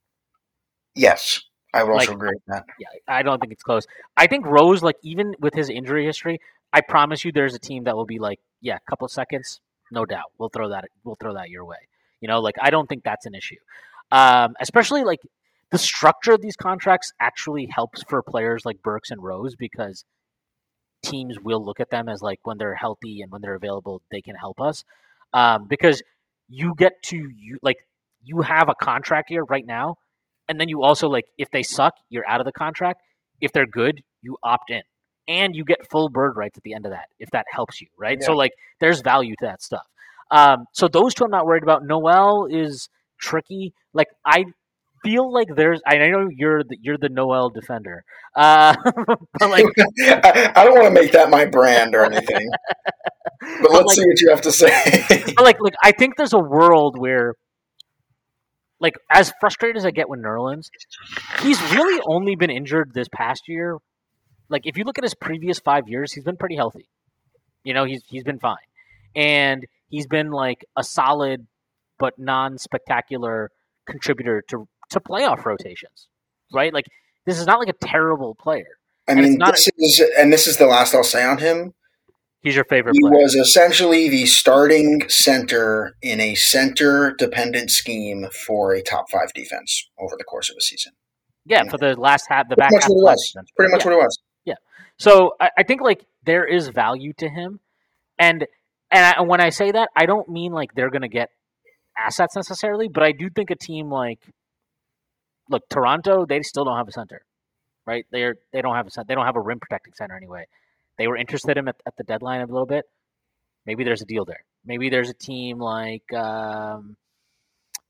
Yes, I would also like, agree with that. Yeah, I don't think it's close. I think Rose, like, even with his injury history, I promise you there's a team that will be like, yeah, a couple of seconds, no doubt. We'll throw that, we'll throw that your way. You know, like, I don't think that's an issue. Um, especially, like, the structure of these contracts actually helps for players like Burks and Rose because teams will look at them as like when they're healthy and when they're available, they can help us. Um, because you get to you like you have a contract here right now, and then you also like if they suck, you're out of the contract. If they're good, you opt in, and you get full bird rights at the end of that if that helps you, right? Yeah. So like there's value to that stuff. Um, so those two I'm not worried about. Noel is tricky. Like I. feel like there's I know you're the, you're the Noel defender, uh, but like I, I don't want to make that my brand or anything. But, but let's like, see what you have to say. But like, like I think there's a world where, like, as frustrated as I get with Nerlens, he's really only been injured this past year. Like, if you look at his previous five years, he's been pretty healthy. You know, he's he's been fine, and he's been like a solid but non-spectacular contributor to. to playoff rotations, right? Like this is not like a terrible player. I mean, this a, is, and this is the last I'll say on him. He's your favorite he player. He was essentially the starting center in a center-dependent scheme for a top five defense over the course of a season. Yeah, and for the last half, the back half. What it was. Pretty much yeah. what it was. Yeah. So I, I think like there is value to him, and and I, when I say that, I don't mean like they're going to get assets necessarily, but I do think a team like. Look, Toronto, they still don't have a center, right? They're they don't have a center. They don't have a rim protecting center anyway. They were interested in him at, at the deadline a little bit. Maybe there's a deal there. Maybe there's a team like um,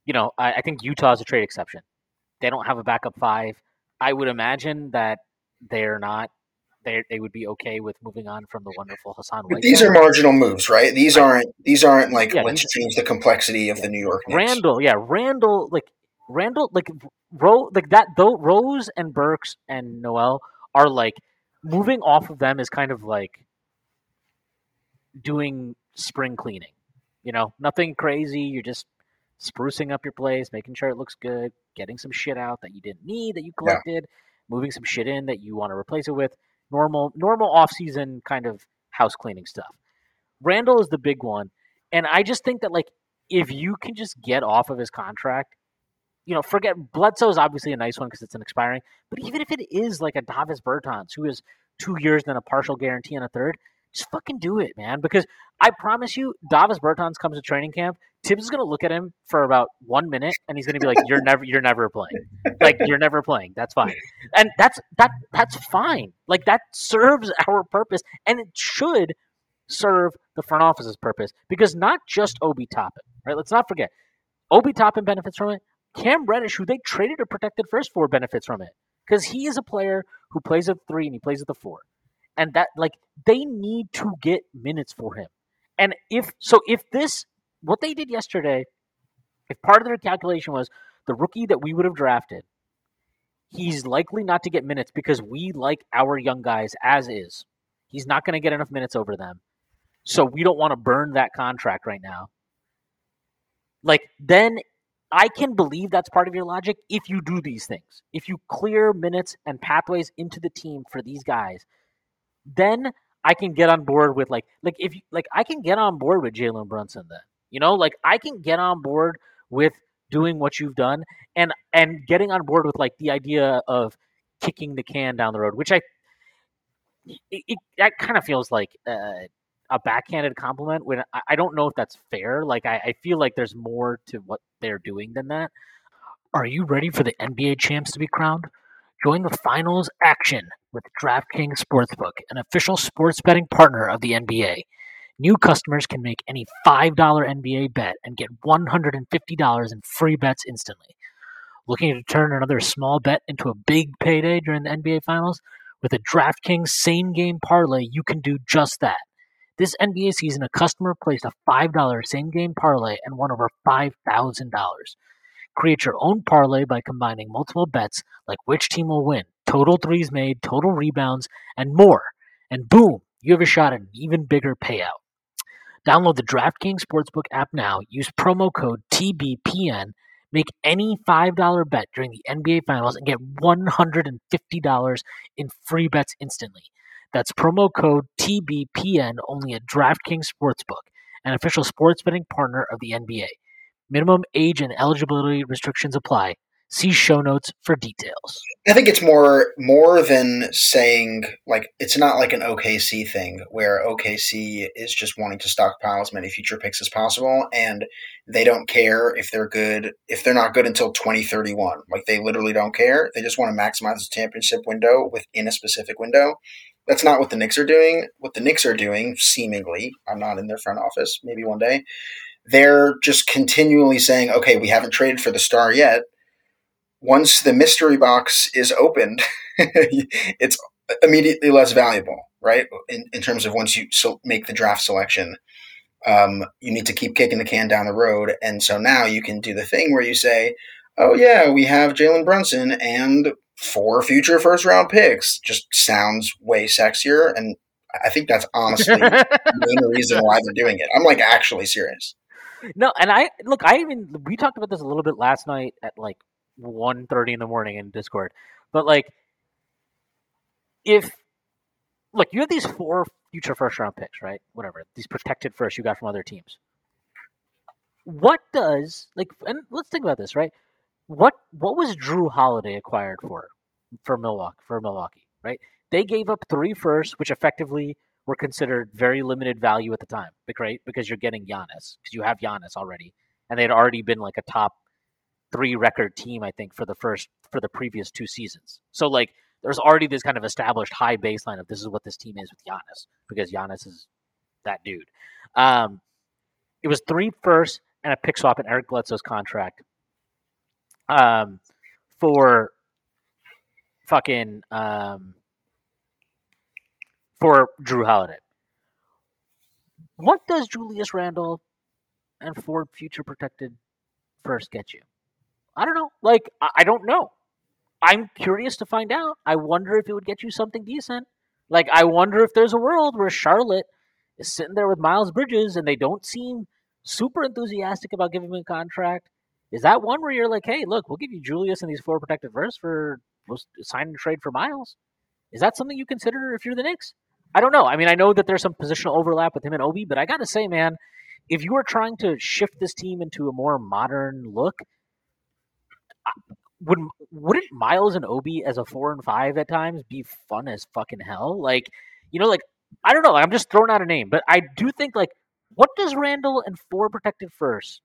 you know, I, I think Utah's a trade exception. They don't have a backup five. I would imagine that they're not. They they would be okay with moving on from the wonderful Hassan But these are Whiteside. marginal moves, right? These Right. aren't these aren't like Yeah, let's these- change the complexity of the New York Knicks. Randall, yeah, Randall, like Randall, like Ro, like that. Though Rose and Burks and Noel are like moving off of them is kind of like doing spring cleaning. You know, nothing crazy. You're just sprucing up your place, making sure it looks good, getting some shit out that you didn't need that you collected, moving some shit in that you want to replace it with. Normal, normal off-season kind of house cleaning stuff. Randall is the big one, and I just think that like if you can just get off of his contract, you know, forget Bledsoe is obviously a nice one because it's an expiring, but even if it is like a Davis Bertans who is two years then a partial guarantee on a third, just fucking do it, man. Because I promise you, Davis Bertans comes to training camp, Tibbs is gonna look at him for about one minute and he's gonna be like, "You're never, you're never playing. Like you're never playing. That's fine." And that's that that's fine. Like that serves our purpose, and it should serve the front office's purpose because not just Obi Toppin, right? Let's not forget, Obi Toppin benefits from it. Cam Reddish, who they traded a protected first for, benefits from it because he is a player who plays at three and he plays at the four, and that like they need to get minutes for him. And if so, if this what they did yesterday, if part of their calculation was the rookie that we would have drafted, he's likely not to get minutes because we like our young guys as is. He's not going to get enough minutes over them, so we don't want to burn that contract right now. Like then. I can believe that's part of your logic if you do these things. If you clear minutes and pathways into the team for these guys, then I can get on board with like like if you, like I can get on board with Jalen Brunson then. You know, like I can get on board with doing what you've done and and getting on board with like the idea of kicking the can down the road, which I it, it that kind of feels like uh, a backhanded compliment when I, I don't know if that's fair. Like I, I feel like there's more to what they're doing than that. Are you ready for the N B A champs to be crowned? Join the finals action with DraftKings Sportsbook, an official sports betting partner of the N B A. New customers can make any five dollars N B A bet and get one hundred fifty dollars in free bets instantly. Looking to turn another small bet into a big payday during the N B A finals? With a DraftKings same-game parlay, you can do just that. This N B A season, a customer placed a five dollars same-game parlay and won over five thousand dollars. Create your own parlay by combining multiple bets like which team will win, total threes made, total rebounds, and more. And boom, you have a shot at an even bigger payout. Download the DraftKings Sportsbook app now. Use promo code T B P N. Make any five dollars bet during the N B A Finals and get one hundred fifty dollars in free bets instantly. That's promo code T B P N only at DraftKings Sportsbook, an official sports betting partner of the N B A. Minimum age and eligibility restrictions apply. See show notes for details. I think it's more more than saying, like, it's not like an O K C thing where O K C is just wanting to stockpile as many future picks as possible, and they don't care if they're good, if they're not good until twenty thirty-one. Like, they literally don't care. They just want to maximize the championship window within a specific window. That's not what the Knicks are doing. What the Knicks are doing, seemingly, I'm not in their front office, maybe one day, they're just continually saying, okay, we haven't traded for the star yet. Once the mystery box is opened, it's immediately less valuable, right? In, in terms of once you so make the draft selection, um, you need to keep kicking the can down the road. And so now you can do the thing where you say, oh, yeah, we have Jalen Brunson and four future first-round picks. Just sounds way sexier. And I think that's honestly the main reason why they're doing it. I'm, like, actually serious. No, and I – look, I even – we talked about this a little bit last night at, like, one thirty in the morning in Discord. But, like, if – look, you have these four future first-round picks, right? Whatever. These protected first you got from other teams. What does – like, and let's think about this, right? What what was Drew Holiday acquired for for Milwaukee, for Milwaukee, right? They gave up three firsts, which effectively were considered very limited value at the time, right? Because you're getting Giannis, because you have Giannis already. And they had already been like a top three record team, I think, for the first for the previous two seasons. So like there's already this kind of established high baseline of this is what this team is with Giannis, because Giannis is that dude. Um, it was three firsts and a pick swap in Eric Bledsoe's contract. um, for fucking um, for Drew Holiday. What does Julius Randle and four future protected first get you? I don't know. Like, I, I don't know. I'm curious to find out. I wonder if it would get you something decent. Like, I wonder if there's a world where Charlotte is sitting there with Miles Bridges and they don't seem super enthusiastic about giving him a contract. Is that one where you're like, hey, look, we'll give you Julius and these four protected first for we'll sign and trade for Miles? Is that something you consider if you're the Knicks? I don't know. I mean, I know that there's some positional overlap with him and Obi, but I got to say, man, if you are trying to shift this team into a more modern look, would wouldn't Miles and Obi as a four and five at times be fun as fucking hell? Like, you know, like I don't know. I'm just throwing out a name, but I do think like, what does Randall and four protected first?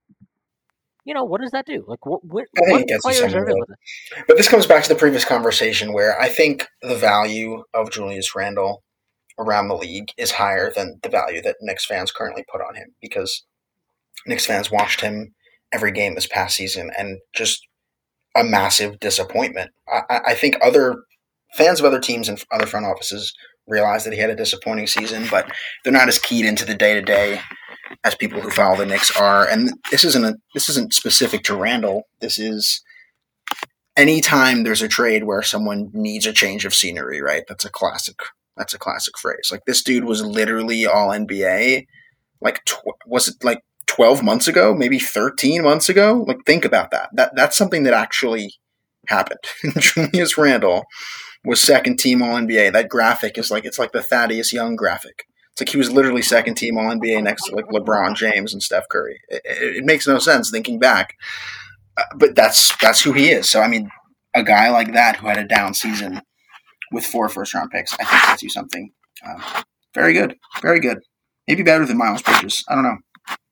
You know, what does that do? Like, what what, I think what it gets you players something are good good. with it? But this comes back to the previous conversation where I think the value of Julius Randle around the league is higher than the value that Knicks fans currently put on him, because Knicks fans watched him every game this past season and just a massive disappointment. I, I think other fans of other teams and other front offices realize that he had a disappointing season, but they're not as keyed into the day to day as people who follow the Knicks are. And this isn't a this isn't specific to Randle. This is anytime there's a trade where someone needs a change of scenery, right? That's a classic. That's a classic phrase. Like, this dude was literally all N B A. Like, tw- was it like twelve months ago? Maybe thirteen months ago? Like, think about that. That that's something that actually happened. Julius Randle was second team all N B A. That graphic is like, it's like the Thaddeus Young graphic. It's like he was literally second team all N B A next to like LeBron James and Steph Curry. It, it, it makes no sense thinking back, uh, but that's that's who he is. So I mean, a guy like that who had a down season with four first round picks, I think gets you something uh, very good, very good. Maybe better than Miles Bridges. I don't know.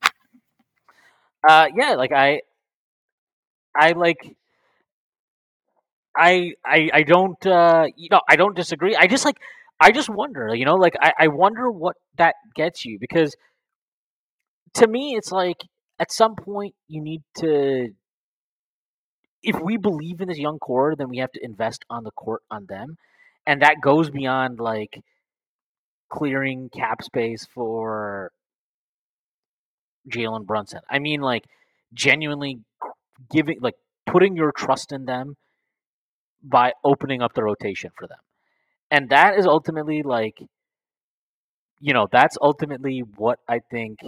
Uh, yeah, like I, I like. I, I I don't uh you know I don't disagree. I just like I just wonder, you know, like I, I wonder what that gets you, because to me it's like at some point you need to, if we believe in this young core, then we have to invest on the court on them. And that goes beyond like clearing cap space for Jalen Brunson. I mean, like, genuinely giving, like, putting your trust in them by opening up the rotation for them. And that is ultimately like, you know, that's ultimately what I think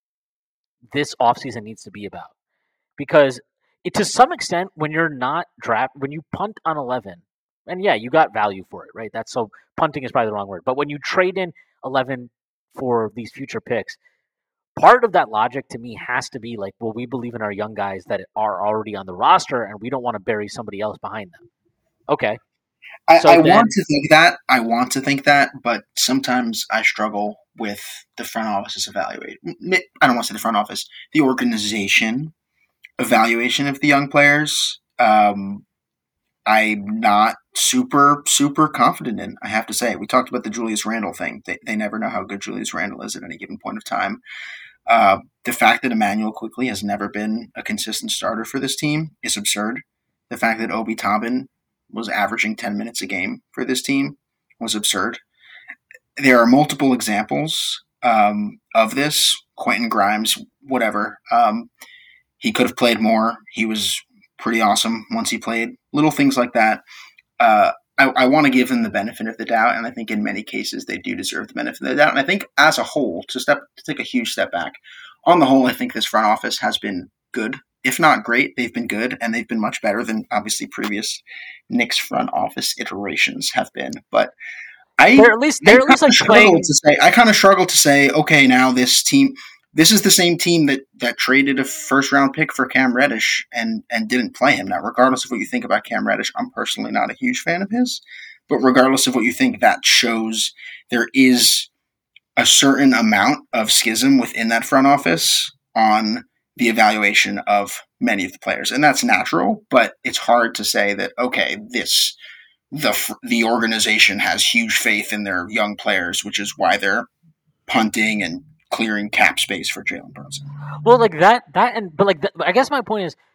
this offseason needs to be about. Because it, to some extent, when you're not draft, when you punt on eleven, and yeah, you got value for it, right? That's so punting is probably the wrong word. But when you trade in eleven for these future picks, part of that logic to me has to be like, well, we believe in our young guys that are already on the roster, and we don't want to bury somebody else behind them. Okay. I, So I then- want to think that. I want to think that, but sometimes I struggle with the front office's evaluation. I don't want to say the front office, the organization evaluation of the young players. Um, I'm not super, super confident in, I have to say. We talked about the Julius Randle thing. They, they never know how good Julius Randle is at any given point of time. Uh, the fact that Emmanuel Quickley has never been a consistent starter for this team is absurd. The fact that Obi Toppin was averaging ten minutes a game for this team was absurd. There are multiple examples um, of this. Quentin Grimes, whatever. Um, he could have played more. He was pretty awesome once he played. Little things like that. Uh, I, I want to give them the benefit of the doubt, and I think in many cases they do deserve the benefit of the doubt. And I think as a whole, to step to take a huge step back, on the whole, I think this front office has been good. If not great, they've been good, and they've been much better than obviously previous Knicks front office iterations have been. But I they're at least they're at least like playing. To say, I kind of struggle to say, okay, now this team, this is the same team that, that traded a first round pick for Cam Reddish and and didn't play him. Now, regardless of what you think about Cam Reddish, I'm personally not a huge fan of his. But regardless of what you think, that shows there is a certain amount of schism within that front office on the evaluation of many of the players. And that's natural, but it's hard to say that, okay, this the the organization has huge faith in their young players, which is why they're punting and clearing cap space for Jalen Brunson. Well, like that, that, and but like, the, I guess my point is,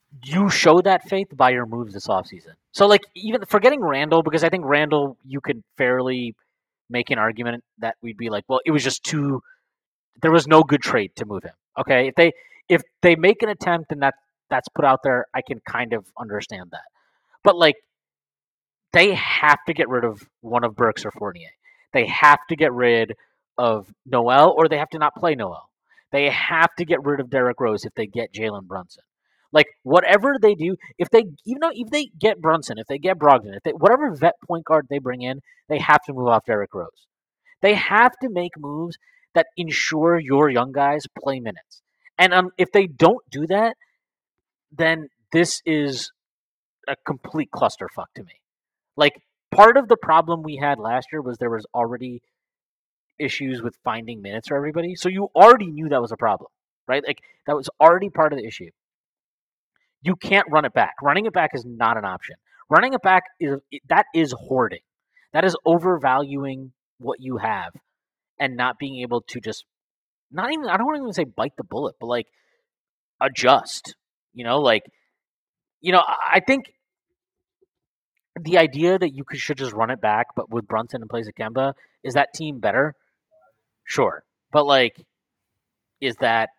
you show that faith by your moves this offseason. So, like, even forgetting Randall, because I think Randall, you could fairly make an argument that we'd be like, well, it was just too. There was no good trade to move him. Okay, if they if they make an attempt and that that's put out there, I can kind of understand that. But like, they have to get rid of one of Burks or Fournier. They have to get rid of Noel, or they have to not play Noel. They have to get rid of Derrick Rose if they get Jalen Brunson. Like, whatever they do, if they even though if they get Brunson, if they get Brogdon, if they whatever vet point guard they bring in, they have to move off Derrick Rose. They have to make moves that ensure your young guys play minutes. And um, if they don't do that, then this is a complete clusterfuck to me. Like, part of the problem we had last year was there was already issues with finding minutes for everybody. So you already knew that was a problem, right? Like, that was already part of the issue. You can't run it back. Running it back is not an option. Running it back is that is hoarding. That is overvaluing what you have and not being able to just not even I don't want to even say bite the bullet, but like adjust. You know, like you know, I think the idea that you could, should just run it back, but with Brunson in place of Kemba, is that team better? Sure, but like, is that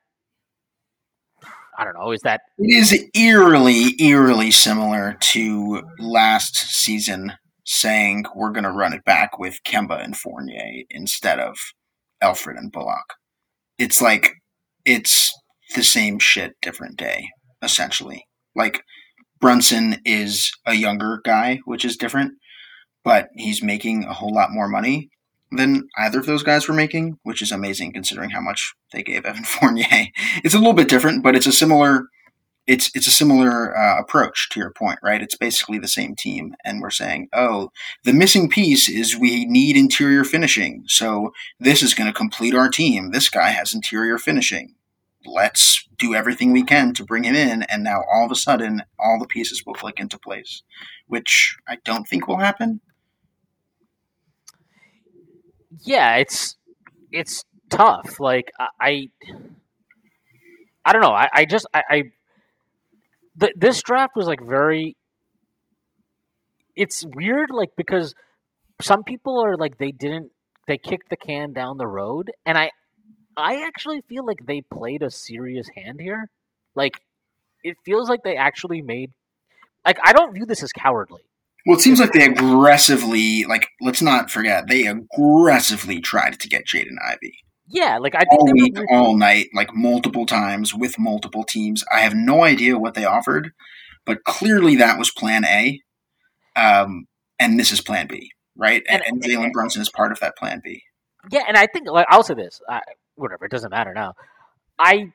I don't know. Is that it is eerily, eerily similar to last season saying we're going to run it back with Kemba and Fournier instead of Alfred and Bullock. It's like it's the same shit, different day, essentially. Like, Brunson is a younger guy, which is different, but he's making a whole lot more money than either of those guys were making, which is amazing considering how much they gave Evan Fournier. It's a little bit different, but it's a similar it's it's a similar uh, approach to your point, right? It's basically the same team, and we're saying, oh, the missing piece is we need interior finishing, so this is going to complete our team. This guy has interior finishing. Let's do everything we can to bring him in, and now all of a sudden, all the pieces will click into place, which I don't think will happen. Yeah, it's it's tough. Like I, I, I don't know. I, I just I, I th- this draft was like very. It's weird, like because some people are like they didn't they kicked the can down the road, and I I actually feel like they played a serious hand here. Like, it feels like they actually made. Like, I don't view this as cowardly. Well, it seems like they aggressively, like, let's not forget, they aggressively tried to get Jaden Ivey. Yeah, like I think all they week, were, all night, like multiple times with multiple teams. I have no idea what they offered, but clearly that was Plan A, um, and this is Plan B, right? And, and, and Jalen Brunson is part of that Plan B. Yeah, and I think, like, I'll say this, I, whatever, it doesn't matter now. I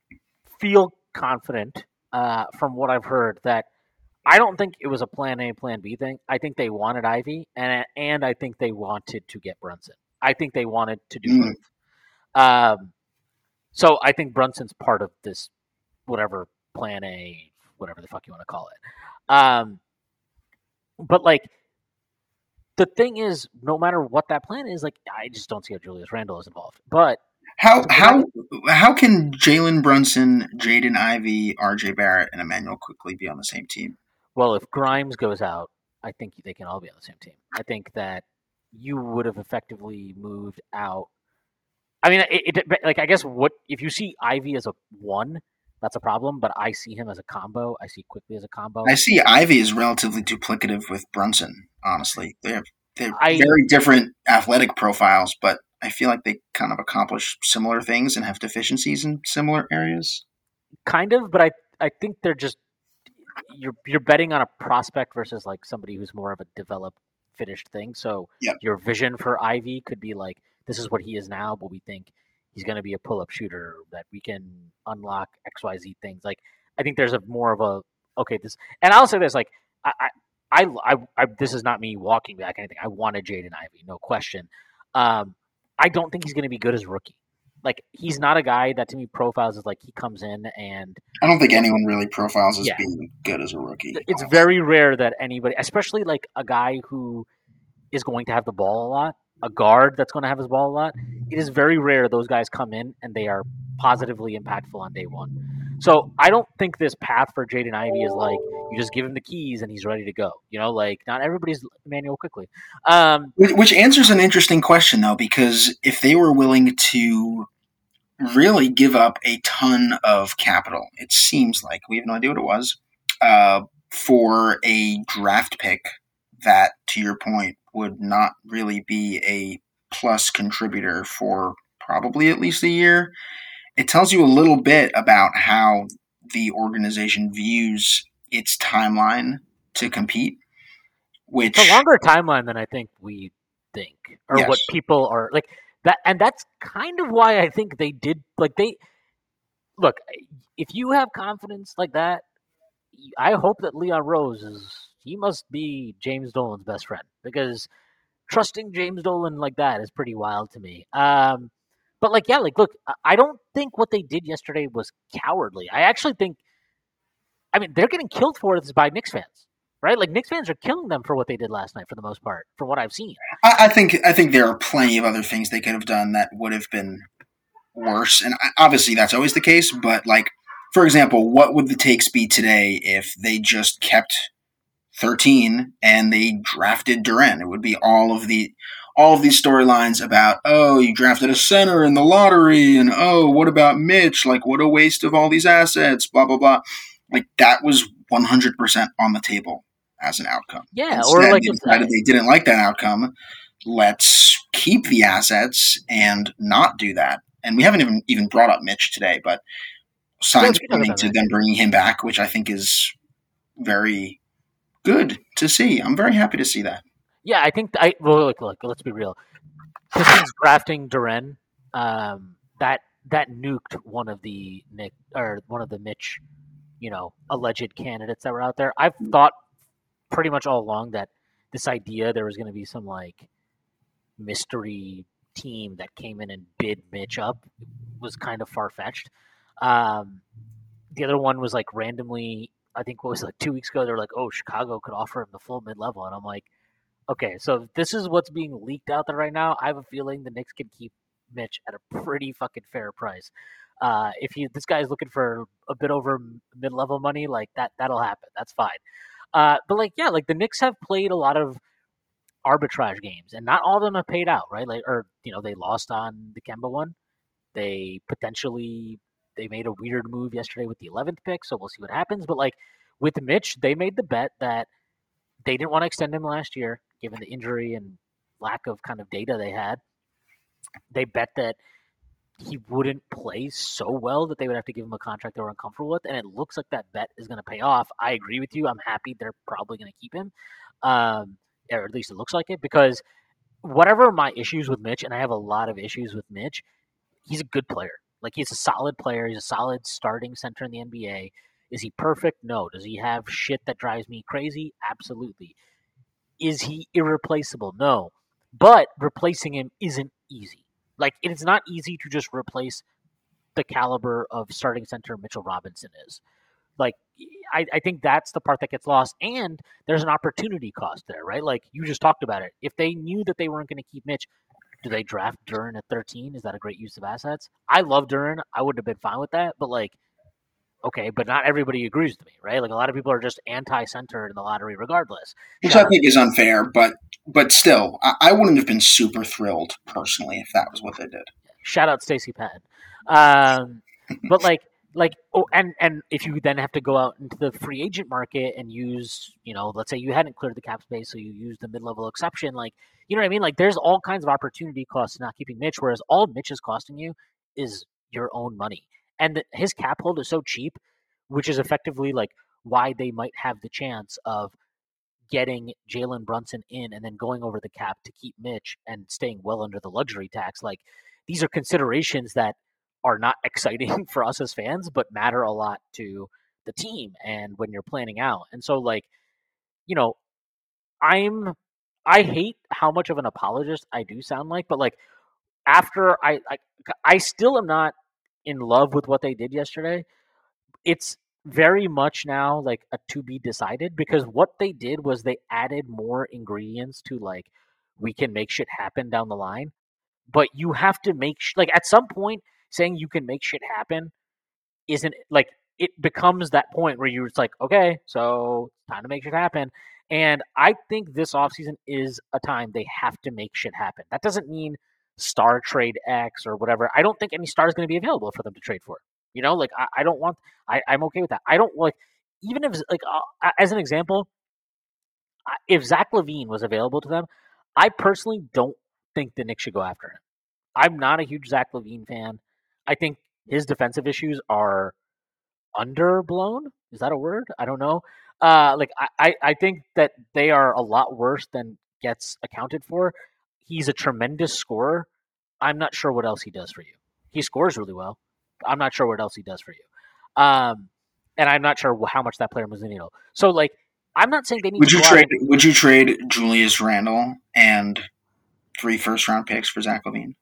feel confident uh, from what I've heard that I don't think it was a Plan A, Plan B thing. I think they wanted Ivy, and and I think they wanted to get Brunson. I think they wanted to do mm. both. Um, so I think Brunson's part of this, whatever Plan A, whatever the fuck you want to call it. Um, but like, the thing is, no matter what that plan is, like, I just don't see how Julius Randle is involved. But how how how can Jalen Brunson, Jaden Ivey, R J Barrett, and Emmanuel Quickley be on the same team? Well, if Grimes goes out, I think they can all be on the same team. I think that you would have effectively moved out. I mean, it, it like I guess what if you see Ivy as a one, that's a problem. But I see him as a combo. I see Quickley as a combo. I see Ivy is relatively duplicative with Brunson. Honestly, they're they're I, very different athletic profiles, but I feel like they kind of accomplish similar things and have deficiencies in similar areas. Kind of, but I I think they're just you're you're betting on a prospect versus like somebody who's more of a developed, finished thing. So yep. Your vision for Ivy could be like, this is what he is now, but we think he's going to be a pull-up shooter that we can unlock X Y Z things. Like, I think there's a more of a okay. This and I'll say this like I I I, I this is not me walking back anything. I wanted Jaden Ivey, no question. Um, I don't think he's going to be good as a rookie. Like, he's not a guy that to me profiles as like he comes in and I don't think anyone really profiles as yeah. being good as a rookie. It's honestly. Very rare that anybody, especially like a guy who is going to have the ball a lot, a guard that's going to have his ball a lot. It is very rare those guys come in and they are positively impactful on day one. So I don't think this path for Jaden Ivey is like you just give him the keys and he's ready to go. You know, like not everybody's Emmanuel Quickly. Um, which, which answers an interesting question though, because if they were willing to really give up a ton of capital, it seems like we have no idea what it was, uh, for a draft pick that, to your point, would not really be a plus contributor for probably at least a year. It tells you a little bit about how the organization views its timeline to compete. Which it's a longer timeline than I think we think, or Yes. what people are like that, and that's kind of why I think they did. Like they look, if you have confidence like that, I hope that Leon Rose is. He must be James Dolan's best friend because trusting James Dolan like that is pretty wild to me. Um, but like, yeah, like, look, I- I don't think what they did yesterday was cowardly. I actually think, I mean, they're getting killed for this by Knicks fans, right? Like Knicks fans are killing them for what they did last night, for the most part, from what I've seen. I, I think I think there are plenty of other things they could have done that would have been worse, and obviously that's always the case. But like, for example, what would the takes be today if they just kept thirteen and they drafted Duren? It would be all of the all of these storylines about, oh, you drafted a center in the lottery, and oh, what about Mitch? Like, what a waste of all these assets, blah, blah, blah. Like, that was one hundred percent on the table as an outcome. Yeah, Instead, or like they if, decided they didn't like that outcome. Let's keep the assets and not do that. And we haven't even, even brought up Mitch today, but signs Yeah, we can talk pointing about to that. them bringing him back, which I think is very good to see. I'm very happy to see that. yeah, I think I well, look, look, let's be real. Pistons drafting Duren, um, that that nuked one of the Nick or one of the Mitch, you know, alleged candidates that were out there. I've thought pretty much all along that this idea there was going to be some like mystery team that came in and bid Mitch up was kind of far fetched. Um, the other one was like randomly, I think what was it, like two weeks ago, they were like, oh, Chicago could offer him the full mid level. And I'm like, okay, so if this is what's being leaked out there right now, I have a feeling the Knicks can keep Mitch at a pretty fucking fair price. Uh, if you this guy's looking for a bit over mid level money, like that, that'll happen. That's fine. Uh, but like, yeah, like the Knicks have played a lot of arbitrage games, and not all of them have paid out, right? Like, or you know, they lost on the Kemba one. They potentially they made a weird move yesterday with the eleventh pick, so we'll see what happens. But like with Mitch, they made the bet that they didn't want to extend him last year, given the injury and lack of kind of data they had. They bet that he wouldn't play so well that they would have to give him a contract they were uncomfortable with, and it looks like that bet is going to pay off. I agree with you. I'm happy they're probably going to keep him, um, or at least it looks like it, because whatever my issues with Mitch, and I have a lot of issues with Mitch, he's a good player. Like, he's a solid player. He's a solid starting center in the N B A. Is he perfect? No. Does he have shit that drives me crazy? Absolutely. Is he irreplaceable? No. But replacing him isn't easy. Like, it's not easy to just replace the caliber of starting center Mitchell Robinson is. Like, I, I think that's the part that gets lost. And there's an opportunity cost there, right? Like, you just talked about it. If they knew that they weren't going to keep Mitch, do they draft Duren at thirteen? Is that a great use of assets? I love Duren. I would have been fine with that. But, like, okay, but not everybody agrees with me, right? Like, a lot of people are just anti-center in the lottery regardless. Which Shout I think is unfair, but but still, I, I wouldn't have been super thrilled personally if that was what they did. Shout out Stacey Patton. Um, but like, like, oh, and and if you then have to go out into the free agent market and use, you know, let's say you hadn't cleared the cap space, so you use the mid-level exception, like, you know what I mean? Like, there's all kinds of opportunity costs not keeping Mitch, whereas all Mitch is costing you is your own money, and the, his cap hold is so cheap, which is effectively like why they might have the chance of getting Jalen Brunson in and then going over the cap to keep Mitch and staying well under the luxury tax. Like, these are considerations that are not exciting for us as fans, but matter a lot to the team and when you're planning out. And so, like, you know, I'm I hate how much of an apologist I do sound like, but like after I I, I still am not in love with what they did yesterday. It's very much now like a to be decided, because what they did was they added more ingredients to, like, we can make shit happen down the line, but you have to make sh- like at some point saying you can make shit happen isn't like it becomes that point where you're it's like, okay, so it's time to make shit happen. And I think this offseason is a time they have to make shit happen. That doesn't mean star trade X or whatever. I don't think any star is going to be available for them to trade for. You know, like I, I don't want. I, I'm okay with that. I don't like even if like uh, as an example, if Zach LaVine was available to them, I personally don't think the Knicks should go after him. I'm not a huge Zach LaVine fan. I think his defensive issues are underblown. Is that a word? I don't know. Uh, like I, I, I think that they are a lot worse than gets accounted for. He's a tremendous scorer. I'm not sure what else he does for you. He scores really well. I'm not sure what else he does for you. Um, and I'm not sure how much that player moves the needle. So like, I'm not saying they need Would to you go trade? out and, Would you trade Julius Randle and three first round picks for Zach LaVine?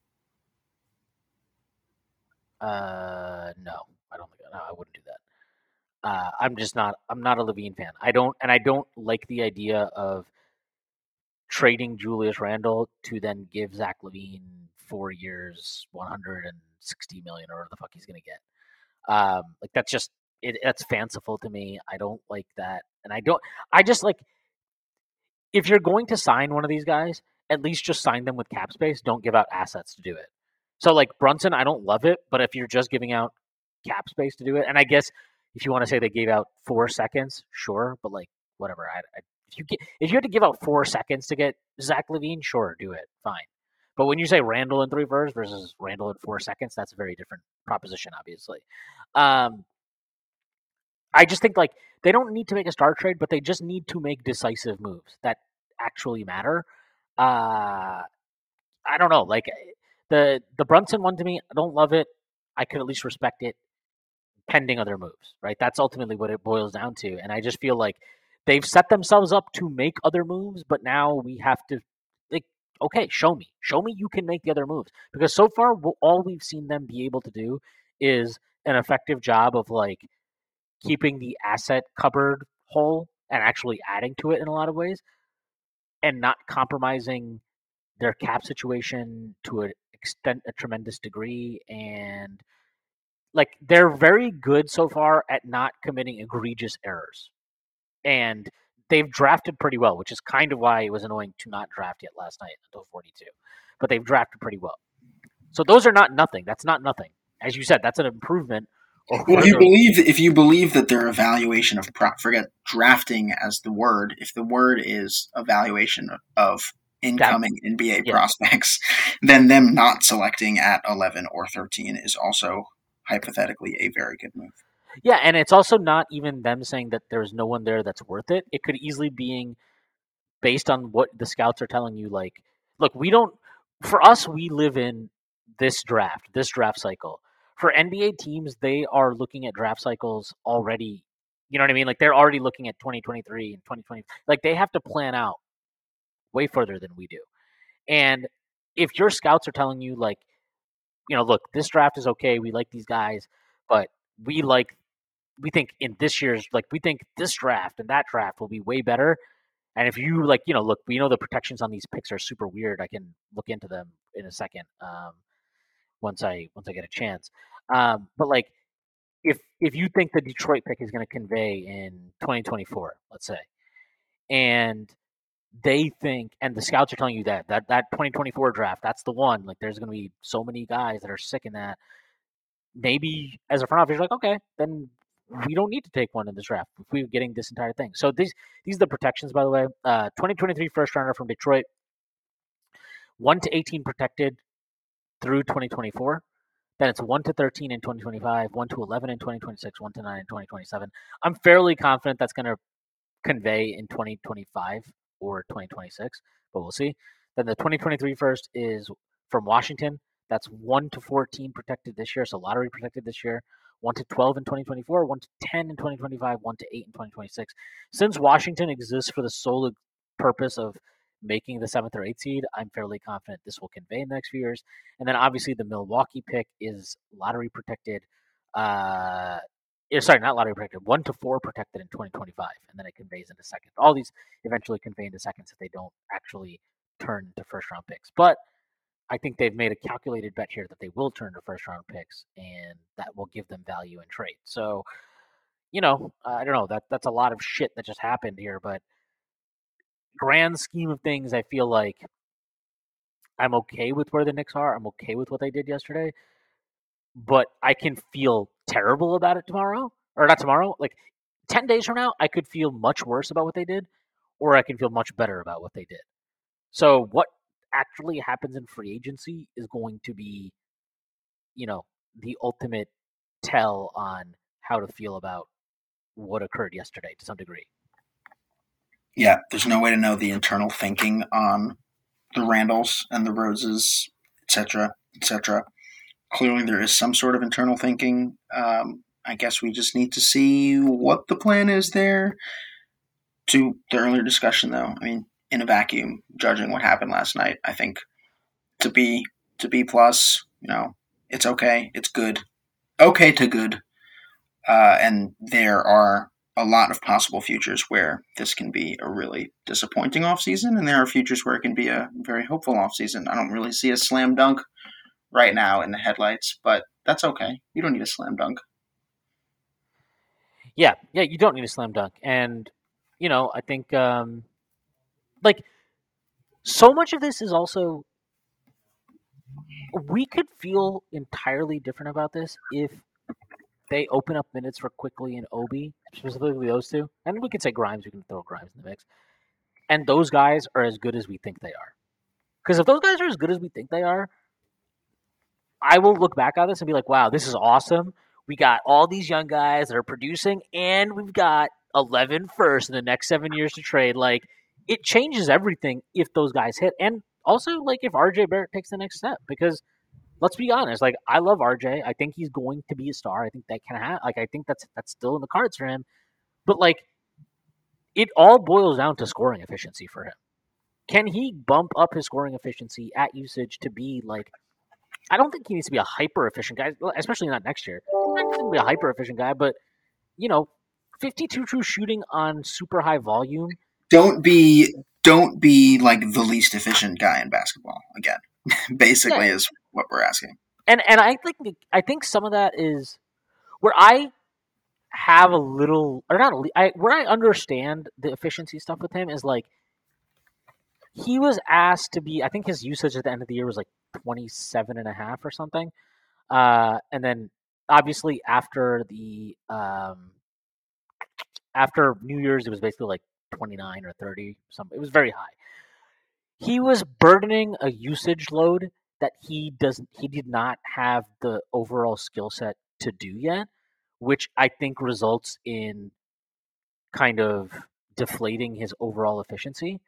uh, no, I don't think no, I wouldn't do that. Uh, I'm just not. I'm not a LaVine fan. I don't, and I don't like the idea of trading Julius Randle to then give Zach LaVine four years, one hundred sixty million, or whatever the fuck he's gonna get. Um, like that's just it. That's fanciful to me. I don't like that, and I don't. I just like if you're going to sign one of these guys, at least just sign them with cap space. Don't give out assets to do it. So like Brunson, I don't love it, but if you're just giving out cap space to do it, and I guess if you want to say they gave out four seconds, sure, but like whatever. I, I if you get if you had to give out four seconds to get Zach LaVine, sure, do it, fine. But when you say Randle in three firsts versus Randle in four seconds, that's a very different proposition, obviously. Um, I just think like they don't need to make a star trade, but they just need to make decisive moves that actually matter. Uh, I don't know, like the the Brunson one to me, I don't love it. I could at least respect it pending other moves, right? That's ultimately what it boils down to. And I just feel like they've set themselves up to make other moves, but now we have to like, okay, show me, show me you can make the other moves because so far all we've seen them be able to do is an effective job of like keeping the asset cupboard whole and actually adding to it in a lot of ways and not compromising their cap situation to an extent a tremendous degree and like they're very good so far at not committing egregious errors and they've drafted pretty well, which is kind of why it was annoying to not draft yet last night until forty-two, but they've drafted pretty well. So those are not nothing. That's not nothing. As you said, that's an improvement. Well, if you believe if you believe that their evaluation of pro- forget drafting as the word, if the word is evaluation of incoming that, N B A yeah. prospects, then them not selecting at eleven or thirteen is also hypothetically a very good move. Yeah, and it's also not even them saying that there's no one there that's worth it. It could easily be based on what the scouts are telling you. Like, look, we don't. For us, we live in this draft, this draft cycle. For N B A teams, they are looking at draft cycles already. You know what I mean? Like they're already looking at twenty twenty-three and twenty twenty. Like they have to plan out way further than we do. And if your scouts are telling you like, you know, look, this draft is okay. We like these guys, but we like, we think in this year's, like we think this draft and that draft will be way better. And if you like, you know, look, we know the protections on these picks are super weird. I can look into them in a second. Um, once I once I get a chance. Um, but like if if you think the Detroit pick is going to convey in twenty twenty-four, let's say, and they think and the scouts are telling you that that that twenty twenty-four draft, that's the one, like there's going to be so many guys that are sick in that. Maybe as a front office, you're like, okay, then we don't need to take one in this draft if we're getting this entire thing. So these these are the protections, by the way. Uh, twenty twenty-three first rounder from Detroit, one to eighteen protected through twenty twenty-four. Then it's one to thirteen in twenty twenty-five, one to eleven in twenty twenty-six, one to nine in twenty twenty-seven. I'm fairly confident that's going to convey in twenty twenty-five or twenty twenty-six, but we'll see. Then the twenty twenty-three first is from Washington. That's one to fourteen protected this year, so lottery protected this year. one to twelve in twenty twenty-four, one to ten in twenty twenty-five, one to eight in twenty twenty-six. Since Washington exists for the sole purpose of making the seventh or eighth seed, I'm fairly confident this will convey in the next few years. And then obviously the Milwaukee pick is lottery protected. Uh, sorry, not lottery protected. One to four protected in twenty twenty-five, and then it conveys into second. All these eventually convey into seconds if they don't actually turn into first round picks. But I think they've made a calculated bet here that they will turn to first round picks, and that will give them value in trade. So you know, I don't know. That that's a lot of shit that just happened here, but grand scheme of things, I feel like I'm okay with where the Knicks are. I'm okay with what they did yesterday, but I can feel terrible about it tomorrow, or not tomorrow. Like ten days from now, I could feel much worse about what they did, or I can feel much better about what they did. So what actually happens in free agency is going to be, you know, the ultimate tell on how to feel about what occurred yesterday to some degree. Yeah, there's no way to know the internal thinking on the Randalls and the Roses, et cetera, et cetera. Clearly, there is some sort of internal thinking. Um, I guess we just need to see what the plan is there. To the earlier discussion, though, I mean, in a vacuum, judging what happened last night, I think to B to B plus, you know, it's okay, it's good, okay to good, uh, and there are a lot of possible futures where this can be a really disappointing offseason, and there are futures where it can be a very hopeful offseason. I don't really see a slam dunk right now in the headlights, but that's okay. You don't need a slam dunk. Yeah, yeah, you don't need a slam dunk. And, you know, I think, um, like, so much of this is also, we could feel entirely different about this if they open up minutes for Quickly and Obi, specifically those two. And we could say Grimes, we can throw Grimes in the mix. And those guys are as good as we think they are. Because if those guys are as good as we think they are, I will look back at this and be like, wow, this is awesome. We got all these young guys that are producing, and we've got eleven first in the next seven years to trade. Like, it changes everything if those guys hit. And also, like, if R J Barrett takes the next step. Because, let's be honest, like, I love R J. I think he's going to be a star. I think that can have, like, I think that's that's still in the cards for him. But, like, it all boils down to scoring efficiency for him. Can he bump up his scoring efficiency at usage to be, like, I don't think he needs to be a hyper efficient guy, especially not next year. He needs to be a hyper efficient guy, but you know, fifty-two true shooting on super high volume. Don't be don't be like the least efficient guy in basketball again. Basically, yeah. Is what we're asking. And and I think I think some of that is where I have a little or not a, I where I understand the efficiency stuff with him is like he was asked to be. I think his usage at the end of the year was like twenty-seven and a half or something. Uh, and then obviously after the um, after New Year's, it was basically like twenty-nine or thirty. Something. It was very high. He was burdening a usage load that he doesn't. He did not have the overall skill set to do yet, which I think results in kind of deflating his overall efficiency.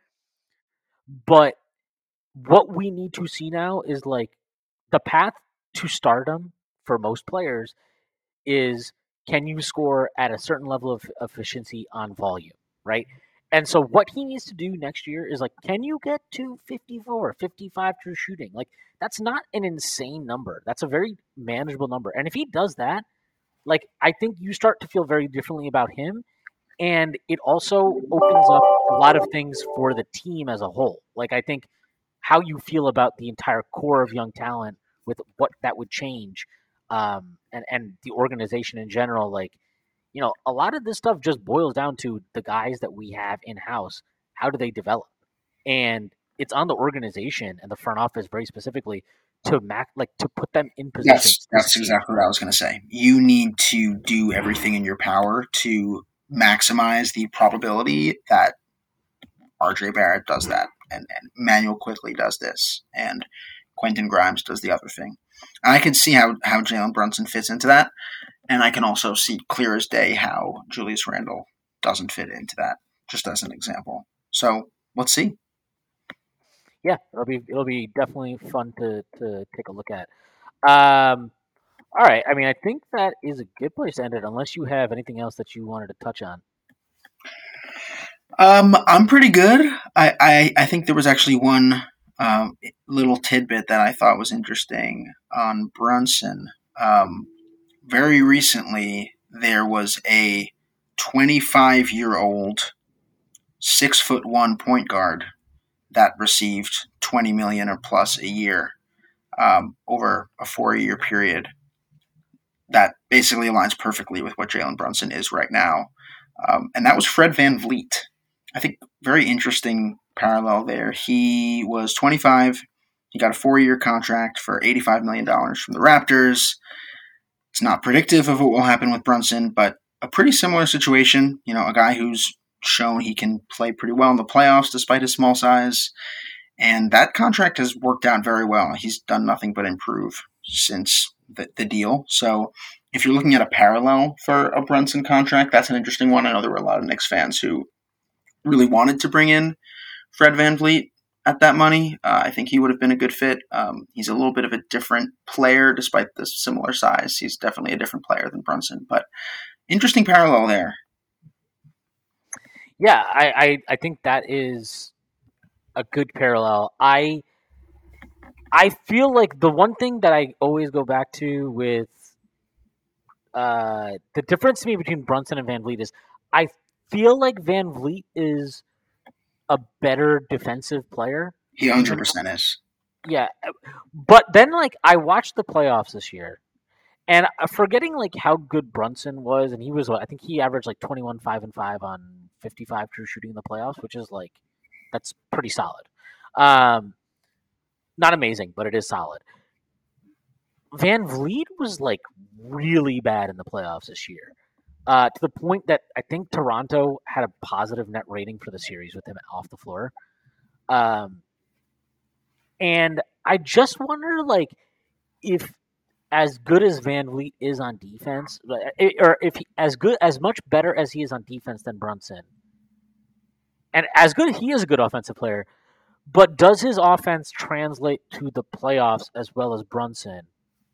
But what we need to see now is like the path to stardom for most players is can you score at a certain level of efficiency on volume, right? And so what he needs to do next year is like, can you get to fifty-four, fifty-five true shooting? Like, that's not an insane number. That's a very manageable number. And if he does that, like, I think you start to feel very differently about him. And it also opens up a lot of things for the team as a whole. Like, I think how you feel about the entire core of young talent with what that would change um, and, and the organization in general, like, you know, a lot of this stuff just boils down to the guys that we have in-house. How do they develop? And it's on the organization and the front office very specifically to mac like to put them in position. That's, that's exactly what I was going to say. You need to do everything in your power to maximize the probability that R J Barrett does that, and, and Manuel Quickley does this, and Quentin Grimes does the other thing. And I can see how, how Jalen Brunson fits into that, and I can also see clear as day how Julius Randle doesn't fit into that, just as an example. So let's see. Yeah, it'll be it'll be definitely fun to, to take a look at. Um, all right, I mean, I think that is a good place to end it, unless you have anything else that you wanted to touch on. Um, I'm pretty good. I, I, I think there was actually one um, little tidbit that I thought was interesting on Brunson. Um, very recently, there was a twenty-five-year-old, six foot one point guard that received twenty million dollars or plus a year um, over a four-year period. that basically aligns perfectly with what Jalen Brunson is right now. Um, and that was Fred VanVleet. I think very interesting parallel there. He was twenty-five. He got a four-year contract for eighty-five million dollars from the Raptors. It's not predictive of what will happen with Brunson, but a pretty similar situation. You know, a guy who's shown he can play pretty well in the playoffs despite his small size. And that contract has worked out very well. He's done nothing but improve since the, the deal. So if you're looking at a parallel for a Brunson contract, that's an interesting one. I know there were a lot of Knicks fans who really wanted to bring in Fred VanVleet at that money. Uh, I think he would have been a good fit. Um, he's a little bit of a different player despite the similar size. He's definitely a different player than Brunson, but interesting parallel there. Yeah, I, I, I think that is a good parallel. I I feel like the one thing that I always go back to with uh, the difference to me between Brunson and VanVleet is I feel like VanVleet is a better defensive player. He one hundred percent is. Yeah, but then like I watched the playoffs this year, and forgetting like how good Brunson was, and he was I think he averaged like twenty-one, five and five on fifty-five true shooting in the playoffs, which is like that's pretty solid. Um, not amazing, but it is solid. VanVleet was like really bad in the playoffs this year, uh, to the point that I think Toronto had a positive net rating for the series with him off the floor. Um, and I just wonder, like, if as good as VanVleet is on defense, or if he, as good, as much better as he is on defense than Brunson, and as good he is a good offensive player, but does his offense translate to the playoffs as well as Brunson?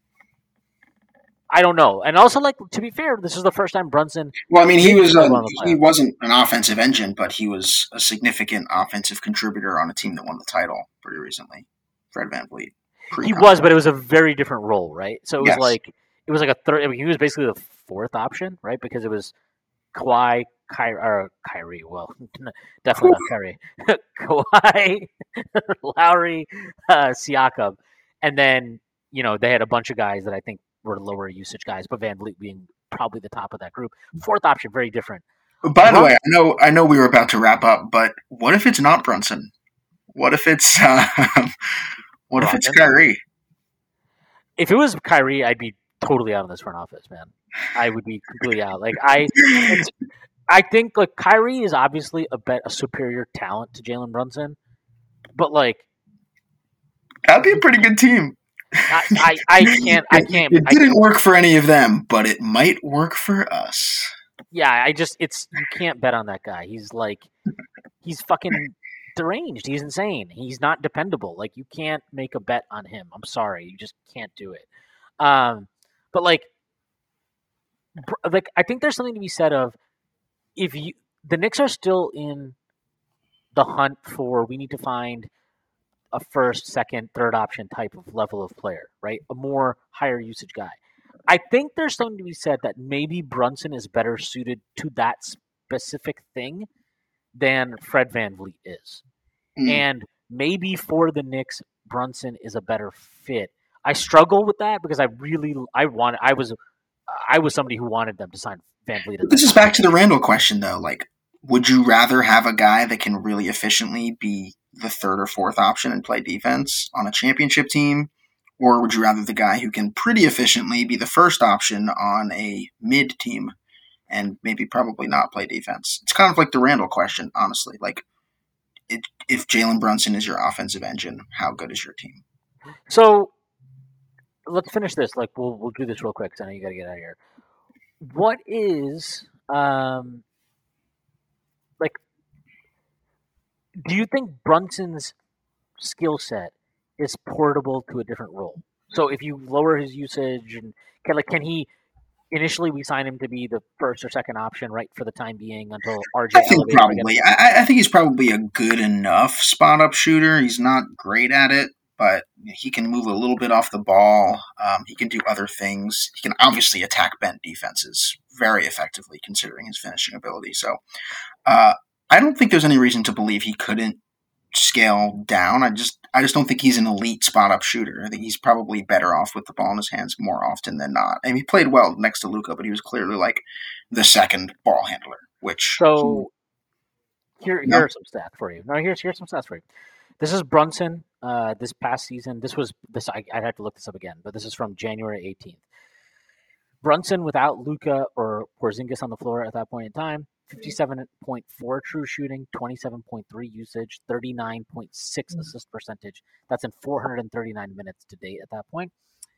I don't know. And also, like, to be fair, this is the first time Brunson. Well, I mean, he was a, he wasn't an offensive engine, but he was a significant offensive contributor on a team that won the title pretty recently. Fred VanVleet. He was, but it was a very different role, right? So it was Yes. like it was like a third. I mean, he was basically the fourth option, right? Because it was Kawhi, Kyrie, or Kyrie. Well, definitely not Kyrie. Kawhi, Lowry, uh, Siakam, and then you know they had a bunch of guys that I think were lower usage guys, but VanVleet being probably the top of that group. Fourth option, very different. By the way, I know I know we were about to wrap up, but what if it's not Brunson? What if it's uh, what if it's Kyrie? If it was Kyrie, I'd be totally out of this front office, man. I would be completely out. Like I, it's, I think like Kyrie is obviously a bet a superior talent to Jalen Brunson, but like that'd be a pretty good team. I, I, I can't I can't. It didn't I can't. work for any of them, but it might work for us. Yeah, I just it's you can't bet on that guy. He's like he's fucking deranged. He's insane. He's not dependable. Like you can't make a bet on him. I'm sorry, you just can't do it. Um, but like, like I think there's something to be said of if you the Knicks are still in the hunt for we need to find a first, second, third option type of level of player, right? A more higher usage guy. I think there's something to be said that maybe Brunson is better suited to that specific thing than Fred VanVleet is. Mm. And maybe for the Knicks, Brunson is a better fit. I struggle with that because I really, I wanted, I was, I was somebody who wanted them to sign VanVleet. This is back to the Randall question though. Like, would you rather have a guy that can really efficiently be the third or fourth option and play defense on a championship team? Or would you rather the guy who can pretty efficiently be the first option on a mid team and maybe probably not play defense? It's kind of like the Randall question, honestly. Like, it, if Jalen Brunson is your offensive engine, how good is your team? So let's finish this. Like, we'll we'll do this real quick because I know you got to get out of here. What is um like? Do you think Brunson's skill set is portable to a different role? So if you lower his usage and can like can he initially we sign him to be the first or second option right for the time being until R J? I think probably. I, I think he's probably a good enough spot up shooter. He's not great at it, but he can move a little bit off the ball. Um, he can do other things. He can obviously attack bent defenses very effectively considering his finishing ability. So uh, I don't think there's any reason to believe he couldn't scale down. I just I just don't think he's an elite spot-up shooter. I think he's probably better off with the ball in his hands more often than not. And he played well next to Luka, but he was clearly like the second ball handler. Which so here No. here are some stats for you. No, here's here's some stats for you. This is Brunson. Uh, this past season, this was this. I, I'd have to look this up again, but this is from January eighteenth. Brunson without Luka or Porzingis on the floor at that point in time. fifty-seven point four true shooting, twenty-seven point three usage, thirty-nine point six assist percentage. That's in four hundred thirty-nine minutes to date at that point.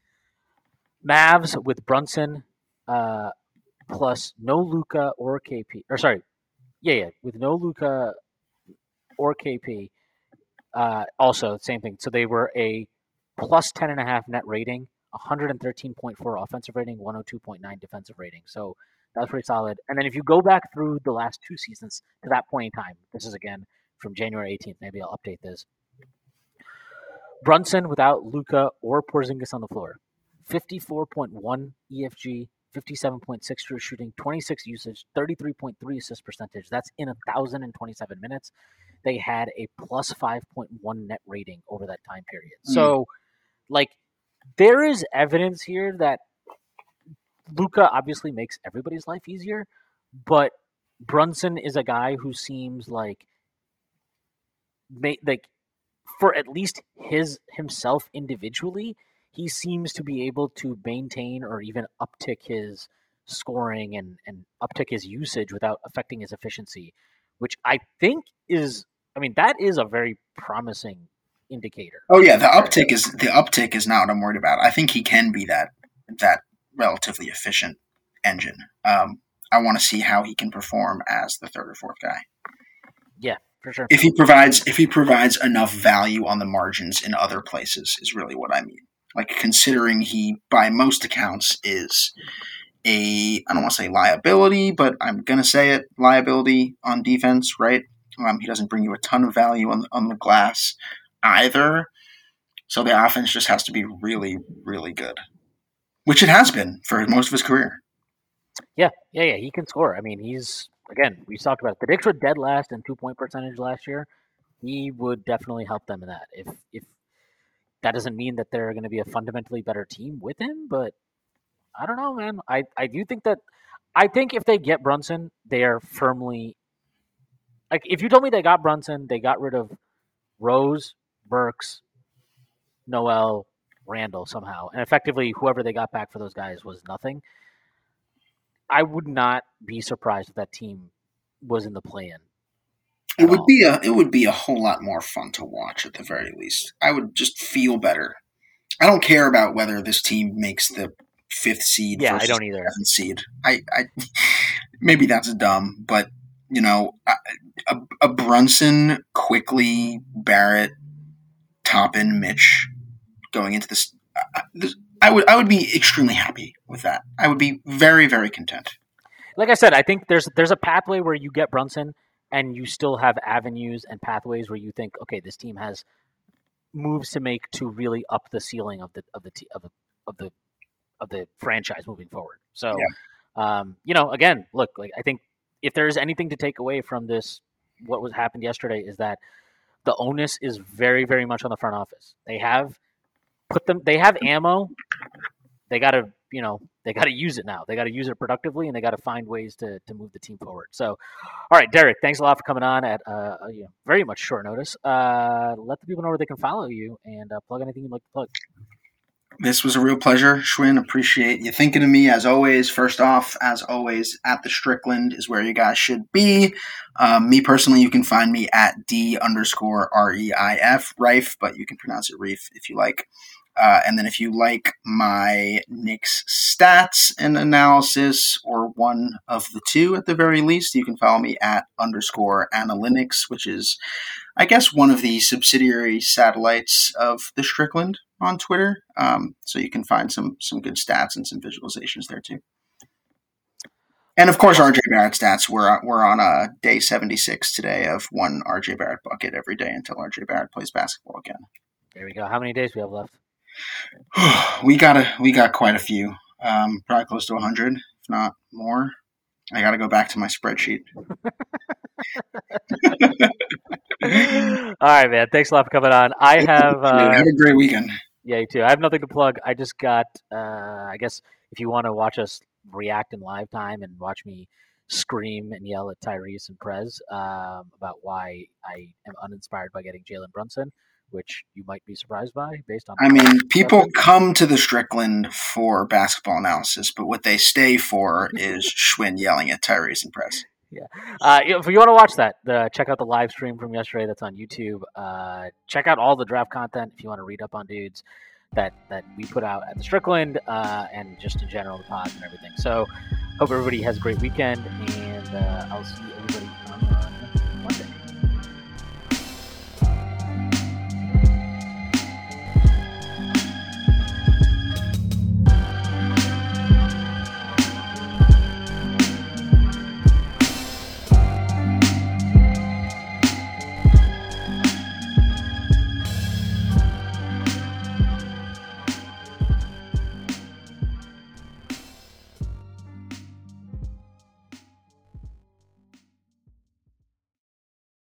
Mavs with Brunson uh, plus no Luka or K P. Or sorry, yeah, yeah, with no Luka or K P. Uh, also, same thing. So they were a plus ten and a half net rating, one hundred thirteen point four offensive rating, one oh two point nine defensive rating. So that's pretty solid. And then if you go back through the last two seasons to that point in time, this is again from January eighteenth. Maybe I'll update this. Brunson without Luka or Porzingis on the floor, fifty-four point one E F G, fifty-seven point six true shooting, twenty-six usage, thirty-three point three assist percentage. That's in one thousand twenty-seven minutes. They had a plus five point one net rating over that time period. Mm. So, like, there is evidence here that Luka obviously makes everybody's life easier, but Brunson is a guy who seems like, like for at least his himself individually, he seems to be able to maintain or even uptick his scoring and, and uptick his usage without affecting his efficiency, which I think is, I mean, that is a very promising indicator. Oh yeah, the uptick is the uptick is not what I'm worried about. I think he can be that that relatively efficient engine. Um, I want to see how he can perform as the third or fourth guy. Yeah, for sure. If he provides if he provides enough value on the margins in other places is really what I mean. Like, considering he, by most accounts, is a, I don't want to say liability, but I'm going to say it, liability on defense, right? Um, he doesn't bring you a ton of value on, on the glass either. So the offense just has to be really, really good, which it has been for most of his career. Yeah, yeah, yeah. He can score. I mean, he's, again, we talked about it. The Knicks were dead last in two-point percentage last year. He would definitely help them in that. If if that doesn't mean that they're going to be a fundamentally better team with him, but I don't know, man. I, I do think that – I think if they get Brunson, they are firmly – like, if you told me they got Brunson, they got rid of Rose, Burks, Noel, Randall somehow, and effectively whoever they got back for those guys was nothing, I would not be surprised if that team was in the play-in. It would all. be a it would be a whole lot more fun to watch at the very least. I would just feel better. I don't care about whether this team makes the fifth seed yeah, versus I don't either. seventh seed. I, I maybe that's dumb, but you know, a, a Brunson, Quickly, Barrett, Toppin, Mitch going into this, uh, this, I would I would be extremely happy with that. I would be very, very content. Like I said, I think there's there's a pathway where you get Brunson and you still have avenues and pathways where you think, okay, this team has moves to make to really up the ceiling of the of the of the of the of the franchise moving forward. So, yeah. um, you know, again, look, like I think if there's anything to take away from this, what was happened yesterday is that the onus is very, very much on the front office. They have put them, they have ammo. They got to, you know, they got to use it now. They got to use it productively, and they got to find ways to to move the team forward. So, all right, Derek, thanks a lot for coming on at uh, you know, very much short notice. Uh, let the people know where they can follow you and uh, plug anything you'd like to plug. This was a real pleasure, Schwinn. Appreciate you thinking of me as always. First off, as always, at the Strickland is where you guys should be. Um, me personally, you can find me at D underscore R E I F, Reif, but you can pronounce it Reef if you like. Uh, and then if you like my Knicks stats and analysis, or one of the two at the very least, you can follow me at underscore Analytics, which is, I guess, one of the subsidiary satellites of the Strickland on Twitter. Um, so you can find some some good stats and some visualizations there too. And of course, R J Barrett stats. We're we're on a day seventy-six today of one R J Barrett bucket every day until R J Barrett plays basketball again. There we go. How many days do we have left? we got a we got quite a few. Um, probably close to a hundred, if not more. I got to go back to my spreadsheet. All right, man. Thanks a lot for coming on. I have. Uh, have a great weekend. Yeah, you too. I have nothing to plug. I just got. Uh, I guess if you want to watch us react in live time and watch me scream and yell at Tyrese and Prez um, about why I am uninspired by getting Jalen Brunson, which you might be surprised by based on. I mean, people come to the Strickland for basketball analysis, but what they stay for is Schwinn yelling at Tyrese and Prez. Yeah. Uh, if you want to watch that, the, check out the live stream from yesterday. That's on YouTube. Uh, check out all the draft content if you want to read up on dudes that, that we put out at the Strickland uh, and just in general the pods and everything. So hope everybody has a great weekend, and uh, I'll see everybody on Monday.